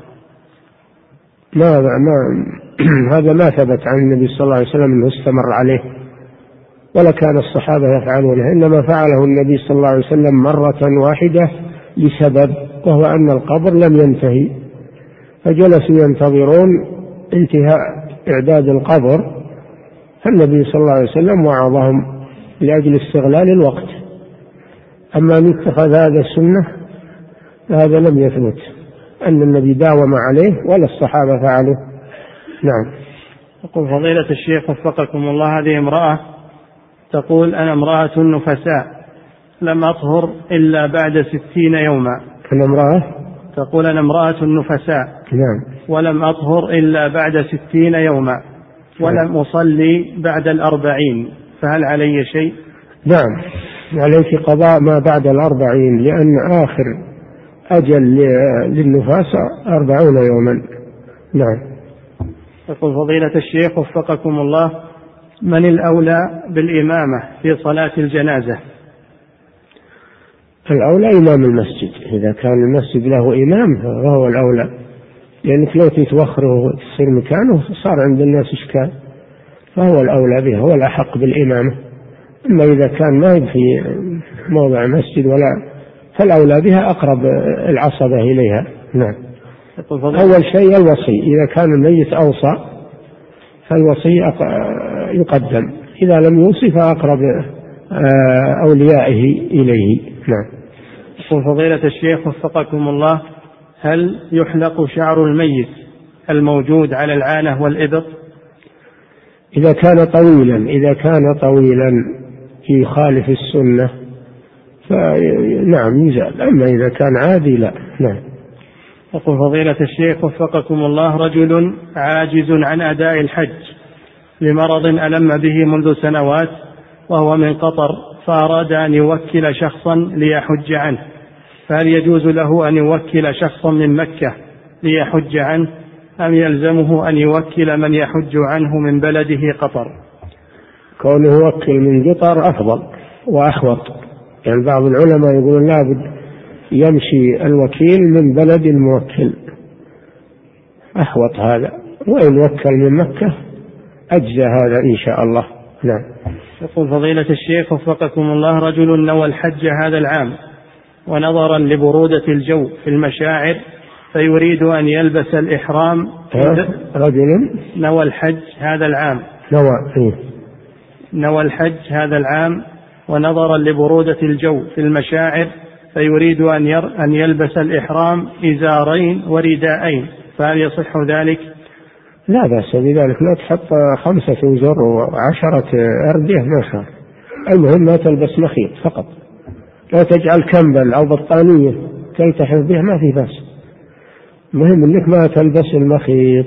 هذا ما ثبت عن النبي صلى الله عليه وسلم أنه استمر عليه، ولا كان الصحابة يفعلونه، إنما فعله النبي صلى الله عليه وسلم مرة واحدة لسبب، وهو أن القبر لم ينتهي، فجلسوا ينتظرون انتهاء إعداد القبر، فالنبي صلى الله عليه وسلم وعظهم لأجل استغلال الوقت. أما أن يتخذ هذا السنة هذا لم يثبت أن النبي داوم عليه ولا الصحابة فعلوا. نعم. يقول فضيلة الشيخ وفقكم الله، هذه امرأة تقول أنا امرأة نفساء لم أطهر إلا بعد 60 يوما. تقول أنا امرأة نفساء. نعم. ولم أطهر إلا بعد 60 يوما ولم أصلي بعد 40، فهل علي شيء؟ نعم، عليك قضاء ما بعد 40، لأن آخر أجل للنفاس 40 يوما. نعم. يقول فضيلة الشيخ وفقكم الله، من الأولى بالإمامة في صلاة الجنازة؟ الأولى إمام المسجد، إذا كان المسجد له إمام فهو الأولى، لأنك لو تتوخره وتصير مكانه صار عند الناس إشكال، فهو الأولى به، هو الأحق بالإمامة. أما إذا كان ما في موضع مسجد ولا، فالأولى بها أقرب العصبة إليها. نعم. أول شيء الوصي، إذا كان الميت أوصى فالوصي يقدم، إذا لم يوصي فأقرب أوليائه إليه. نعم. يقول فضيلة الشيخ وفقكم الله، هل يحلق شعر الميت الموجود على العانة والإبط؟ إذا كان طويلا يخالف السنة فنعم يزال، أما إذا كان عادي لا. نعم. يقول فضيلة الشيخ وفقكم الله، رجل عاجز عن أداء الحج لمرض ألم به منذ سنوات وهو من قطر، فأراد أن يوكل شخصا ليحج عنه، فهل يجوز له أن يوكل شخصا من مكة ليحج عنه أم يلزمه أن يوكل من يحج عنه من بلده قطر؟ كونه يوكل من قطر أفضل وأحوط، يعني بعض العلماء يقولون لابد يمشي الوكيل من بلد الموكل، أحوط هذا، وإن وكل من مكة أجزى هذا إن شاء الله. نعم. يقول فضيلة الشيخ وفقكم الله: رجل نوى الحج هذا العام ونظرا لبرودة الجو في المشاعر فيريد أن يلبس الإحرام. رجل نوى الحج هذا العام نوى الحج هذا العام ونظرا لبرودة الجو في المشاعر فيريد أن يلبس الإحرام إزارين ورداءين، فهل يصح ذلك؟ لا بأس بذلك، لا تحط 5 أزر و10 أردية ما شاء. المهم ما تلبس مخيط فقط، لا تجعل كمبل أو بطانية تلتحف بها، ما في بأس، المهم أنك ما تلبس المخيط.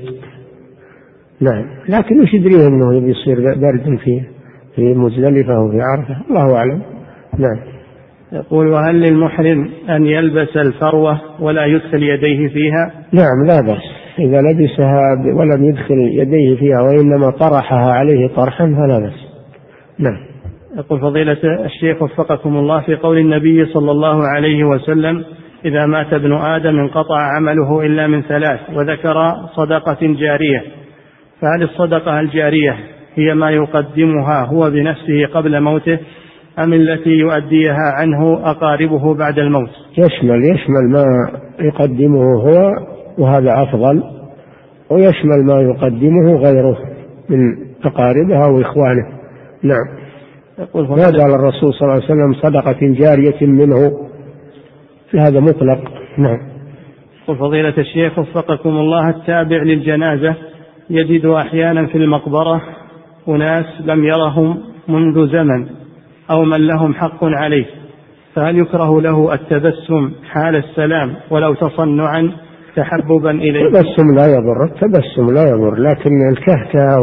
نعم. لكن وش يدريه أنه يصير برد في مزدلفة وفي عرفة، الله أعلم. نعم. يقول: وهل للمحرم أن يلبس الفروة ولا يدخل يديه فيها؟ نعم لا بأس، إذا لبسها ولم يدخل يديه فيها وإنما طرحها عليه طرحا فلا بأس. نعم. يقول فضيلة الشيخ وفقكم الله: في قول النبي صلى الله عليه وسلم: إذا مات ابن آدم انقطع عمله إلا من 3، وذكر صدقة جارية، فهل الصدقة الجارية هي ما يقدمها هو بنفسه قبل موته أم التي يؤديها عنه أقاربه بعد الموت؟ يشمل ما يقدمه هو وهذا أفضل، ويشمل ما يقدمه غيره من أقاربها وإخوانه. نعم. ما قال الرسول صلى الله عليه وسلم صدقة جارية منه، هذا مطلق. نعم. يقول فضيلة الشيخ وفقكم الله: التابع للجنازة يجد أحيانا في المقبرة أناس لم يرهم منذ زمن أو من لهم حق عليه، فهل يكره له التبسم حال السلام ولو تصنعا تحببا إليه؟ التبسم لا يضر، لكن الكهكة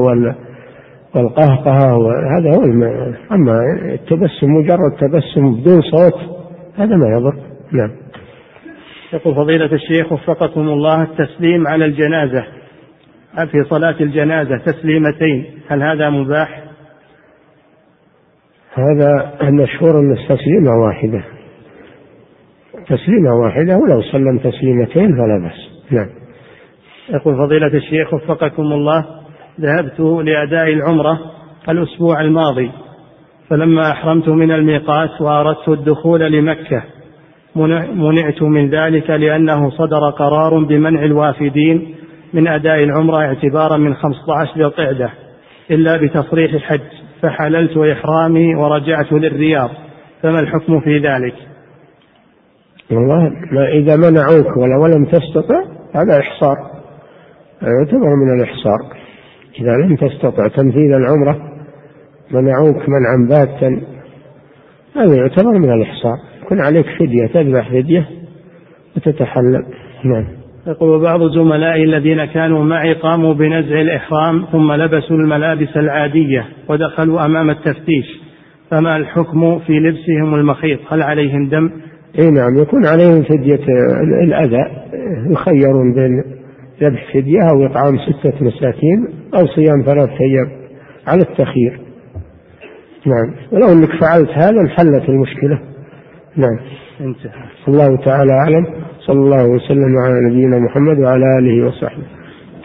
والقهقه هذا هو أما التبسم مجرد تبسم بدون صوت هذا ما يضر. نعم. يقول فضيلة الشيخ وفقكم الله: التسليم على الجنازة في صلاة الجنازة تسليمتين، هل هذا مباح؟ هذا المشهور أن تسليمة واحدة ولو سلم تسليمتين فلا بأس. نعم. يقول فضيلة الشيخ وفقكم الله: ذهبت لأداء العمرة الأسبوع الماضي، فلما أحرمت من الميقات وأردت الدخول لمكة منعت من ذلك لأنه صدر قرار بمنع الوافدين من أداء العمرة اعتبارا من 15 ذي القعدة إلا بتصريح حج، فحللت إحرامي ورجعت للرياض، فما الحكم في ذلك؟ والله إذا منعوك ولم تستطع هذا إحصار، يعتبر من الإحصار. إذا لم تستطع تنفيذ العمرة منعوك منعا باتا هذا يعتبر من الإحصار، يكون عليك فدية، تذبح فدية وتتحلل. نعم. يقول: بعض زملائي الذين كانوا معي قاموا بنزع الإحرام ثم لبسوا الملابس العادية ودخلوا أمام التفتيش، فما الحكم في لبسهم المخيط؟ هل عليهم دم؟ نعم، يكون عليهم فدية الأذى، يخيرون بين ذبح فدية أو إطعام 6 مساكين أو صيام 3 أيام على التخيير. نعم. ولو أنك فعلت هذا انحلت المشكلة. نعم. انتهى. الله تعالى أعلم. صلى الله وسلم على نبينا محمد وعلى آله وصحبه.